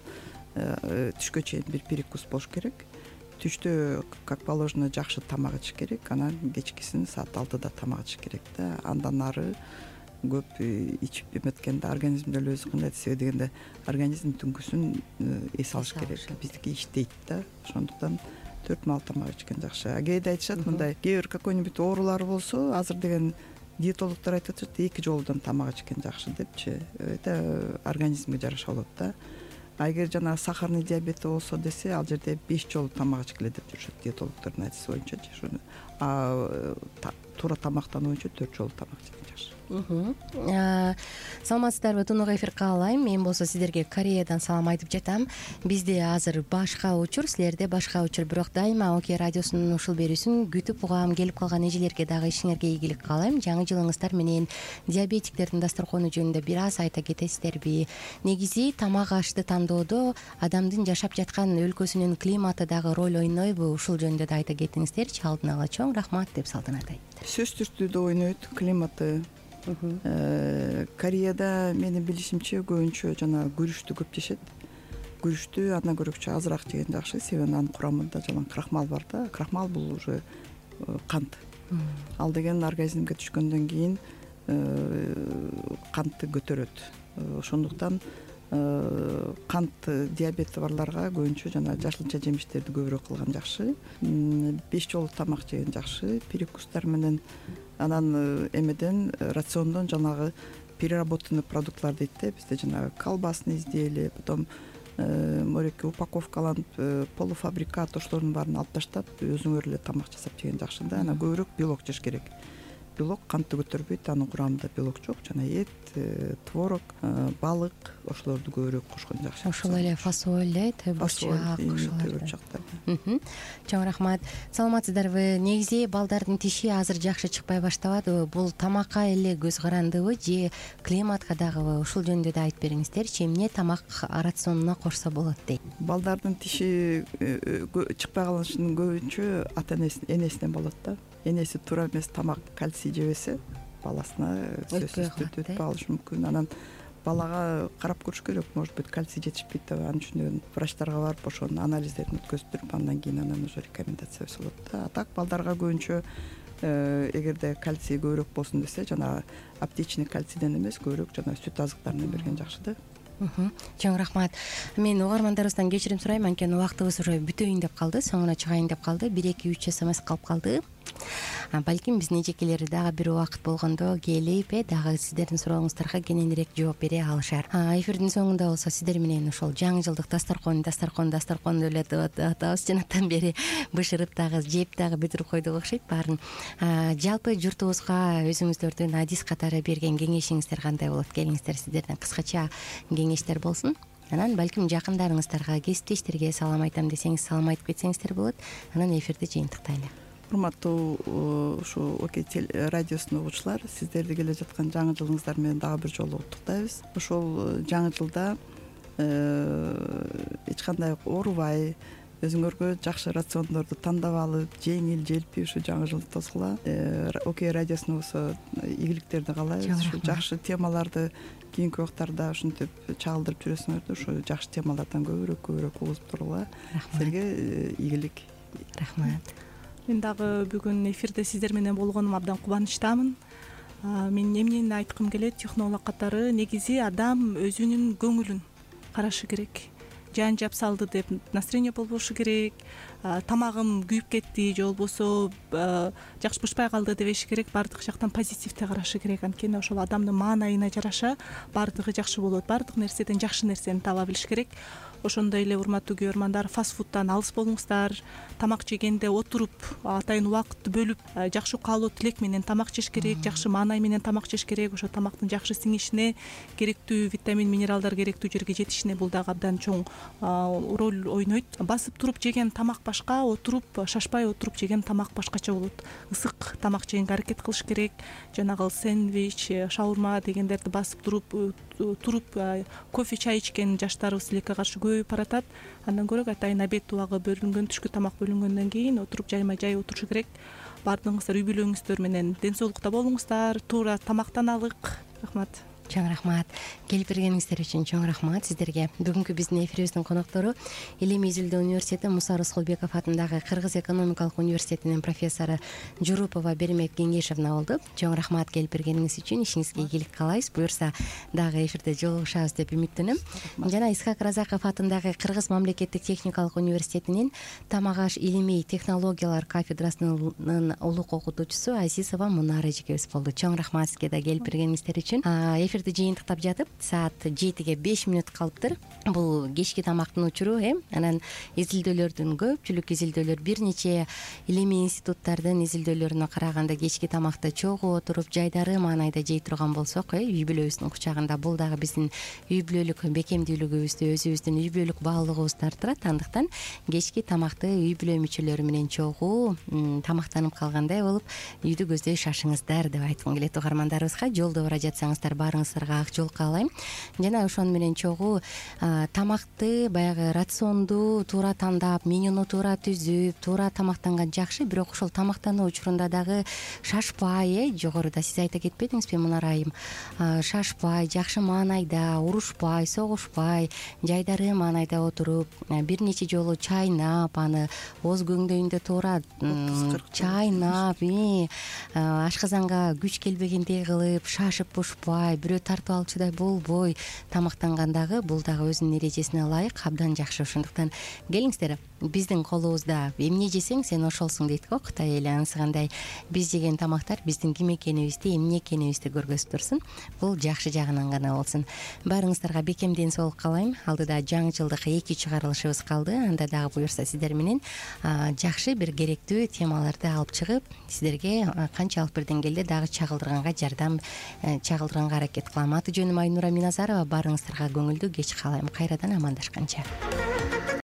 түшкө чейин бир перекус болуш керек. Түштө как положено жакшы тамак ичиш керек. Анан кечкисин саат алтыда тамак ичиш керек да. Андан ары көп ичип эметкенде организмде өзү кандай себеби дегенде организм түнкүсүн эс алыш керек. Биздики иштейт да. Ошондуктан төрт маал тамак ичкен жакшы. Кээде айтышат мындай, кээ бир какой-нибудь оорулар болсо, азыр деген диетологдор айтат, эки жолдон тамак ичкен жакшы депчи. Это организмге жараша болот да. а эгер жанагы сахарный диабети болсо десе ал жерде беш жолу тамак ичкиле деп жүрүшөт диетологдордун айтышы боюнчачы ошону а туура тамактануу боюнча төрт жолу тамак жеген жакшы. Саламатсыздарбы, тунук эфир каалайм. Мен болсо сиздерге Кореядан салам айтып жатам. Бизде азыр башка учур, силерде башка учур, бирок дайыма Оке радиосунун ушул берүүсүн күтүп угам. Келип калган эжелерге дагы ишиңерге ийгилик каалайм. Жаңы жылыңыздар менен диабетиктердин дасторкону жөнүндө бир аз айта кетесиздерби? Негизи тамак ашты тандоодо адамдын жашап жаткан өлкөсүнүн климаты дагы роль ойнойбу? Ушул жөнүндө да айта кетиңиздерчи. Алдын ала чоң рахмат деп салтанат айтты. Сөзсүз түрдө ойнойт климаты. Кореяда менин билишимче көбүнчө жана күрүчтү көп жешет. Күрүчтү андан көрөкчө азыраак жеген жакшы, себеби анын курамында жана крахмал бар да. Крахмал бул уже кант. Ал деген организмге түшкөндөн кийин кантты көтөрөт. Ошондуктан кант диабети барларга көбүнчө жана жашылча жемиштерди көбүрөөк кылган жакшы. Беш жолу тамак жеген жакшы, перекустар менен. Анан эмеден рациондон жанагы переработанный продуктлар дейт да, бизде жанагы колбасный изделия, потом мореки упаковкаланып полуфабрикат ошолордун баарын алып таштап өзүңөр эле тамак жасап жеген жакшы да. Анан көбүрөөк белок жеш керек. Белок кантты көтөрбөйт, анын курамында белок жок, жана эт, творог, балык ошолорду көбүрөөк кошкон жакшы. Ошол эле фасоль, бурчак, ошолор. Чоң рахмат. Саламатсыздарбы? Негизи балдардын тиши азыр жакшы чыкпай баштабадыбы? Бул тамакка эле көз карандыбы же климатка дагыбы? Ушул жөнүндө да айтып бериңиздерчи. Эмне тамак рационуна кошсо болот дейт? Балдардын тиши чыкпай калышынын көбүнчө ата энесинен болот да. Энеси туура эмес тамак, кальций жебесе баласына сөзсүз түрдө өтпөй калышы мүмкүн. Анан балага карап көрүш керек, может быть кальций жетишпейт деп, анын үчүн врачтарга барып ошонун анализдерин өткөздүрүп, андан кийин анан уже рекомендация болот да. А так балдарга көбүнчө эгерде кальций көбүрөөк болсун десе, жана аптечный кальцийден эмес, көбүрөөк жана сүт азыктарынан берген жакшы да. Чоң рахмат. Мен угармандарыбыздан кечирим сурайм, анткени убактыбыз уже бүтөйүн деп калды, соңуна чыгайын деп калды. бир эки үч смс калып калды. Балким биздин эжекелери дагы бир убакыт болгондо келип дагы сиздердин сурооңуздарга кененирээк жооп бере алышар. Эфирдин соңунда болсо сиздер менен ошол жаңы жылдык дасторкон, дасторкон, дасторкон деп эле атабыз. Жанаттан бери бышырып дагы жеп дагы бүтүрүп койдук окшойт баарын. Жалпы журтубузга өзүңүздөрдүн адис катары берген кеңешиңиздер кандай болот? Келиңиздер, сиздерден кыскача кеңештер болсун. Анан балким жакындарыңыздарга, кесиптештерге салам айтам десеңиз, салам айтып кетсеңиздер болот. Анан эфирди жыйынтыктайлы. Урматтуу ушу Оке радиосунун угуучулар, сиздерди келе жаткан жаңы жылыңыздар менен дагы бир жолу куттуктайбыз. Ошол жаңы жылда эч кандай оорубай, өзүңөргө жакшы рациондорду тандап алып, жеңил желпи ушу жаңы жылды тосгула. Оке радиосуна болсо ийгиликтерди каалайбыз. Ушу жакшы темаларды кийинки убактарда ушинтип чагылдырып жүрөсүңөр да, ушу жакшы темалардан көбүрөөк көбүрөөк угузуп тургула. Силерге ийгилик. Рахмат. Мен дагы бүгүн эфирде сиздер менен болгонума абдан кубанычтамын. Мен эмнени айткым келет, технолог катары негизи адам өзүнүн көңүлүн карашы керек. Жан жап салды деп настроение болбошу керек, тамагым күйүп кетти же болбосо жакшы бышпай калды дебеш керек, баардык жактан позитивде карашы керек. Анткени ошол адамдын маанайына жараша баардыгы жакшы болот, баардык нерседен жакшы нерсени таба билиш керек. Ошондой эле урматтуу көрөрмандар, фастфудтан алыс болуңуздар. Тамак жегенде отуруп, атайын убакытты бөлүп, жакшы каалоо тилек менен тамак жеш керек, жакшы маанай менен тамак жеш керек. Ошо тамактын жакшы сиңишине, керектүү витамин, минералдар керектүү жерге жетишине бул дагы абдан чоң роль ойнойт. Басып туруп жеген тамак башка, отуруп, шашпай отуруп жеген тамак башкача болот. Ысык тамак жегенге аракет кылыш керек. Жанагы сэндвич, шаурма дегендерди басып туруп, туруп кофе, чай ичкен жаштарыбыз тилекке каршы көбөйүп баратат. Андан көрө атайын обед убагы бөлүнгөн, түшкү тамак бөлүнгөндөн кийин отуруп жайма жай отурушу керек. Баардыгыңыздар үй бүлөңүздөр менен ден соолукта болуңуздар, туура тамактаналык. Рахмат. Чоң рахмат. Келип бергениңиздер үчүн чоң рахмат сиздерге. Бүгүнкү биздин эфирибиздин коноктору Илим Изилдөө университети Муса Рыскулбеков атындагы Кыргыз экономикалык университетинин профессору Журупова Бермек Кеңешевна болду. Чоң рахмат келип бергениңиз үчүн. Ишиңизге ийгилик каалайбыз. Буюрса дагы эфирде жолугушабыз деп үмүттөнөм. Жана Исхак Разаков атындагы Кыргыз мамлекеттик техникалык университетинин тамак аш илимий технологиялар кафедрасынын улук окутуучусу Азизова Мунара эжекебиз болду. Чоң рахмат сизге да келип бергениңиздер үчүн. эфирди жыйынтыктап жатып, саат жетиге беш мүнөт калыптыр. Бул кечки тамактын учуру, э анан изилдөөлөрдүн көпчүлүк изилдөөлөр бир нече илимий институттардын изилдөөлөрүнө караганда кечки тамакты чогуу отуруп жайдары маанайда жей турган болсок, э үй бүлөбүздүн кучагында, бул дагы биздин үй бүлөлүк бекемдүүлүгүбүздү, өзүбүздүн үй бүлөлүк баалуулугубузду арттырат. Андыктан кечки тамакты үй бүлө мүчөлөрү менен чогуу тамактанып калгандай болуп, үйдү көздөй шашыңыздар деп айткым келет угармандарыбызга. Жолдо бара жатсаңыздар баарыңыздарга ак жол каалайм. Жана ошону менен чогуу тамакты баягы рационду туура тандап, менюну туура түзүп, туура тамактанган жакшы, бирок ошол тамактануу учурунда дагы шашпай, э жогоруда сиз айта кетпедиңизби Мунар айым, шашпай, жакшы маанайда, урушпай, согушпай, жайдары маанайда отуруп, бир нече жолу чайнап, аны ооз көңдөйүндө туура чайнап, ашказанга күч келбегендей кылып, шашып бушпай, бирөө тартып алчудай болбой тамактангандагы бул дагы өзүнүн эрежесине ылайык абдан жакшы. Ошондуктан келиңиздер, биздин колубузда эмне жесең сен ошолсуң дейт го Кытай эли. Анысыкандай биз жеген тамактар биздин ким экенибизди, эмне экенибизди көргөзүп турсун. Бул жакшы жагынан гана болсун. Баарыңыздарга бекем ден соолук каалайм. Алдыда жаңы жылдык эки чыгарылышыбыз калды. Анда дагы буюрса сиздер менен жакшы бир керектүү темаларды алып чыгып, сиздерге канчалык бир деңгээлде дагы чагылдырганга жардам чагылдырганга аракет кылам. Аты жөнүм Айнура Миназарова. Баарыңыздарга көңүлдүү кеч каалайм. Кайрадан амандашканча.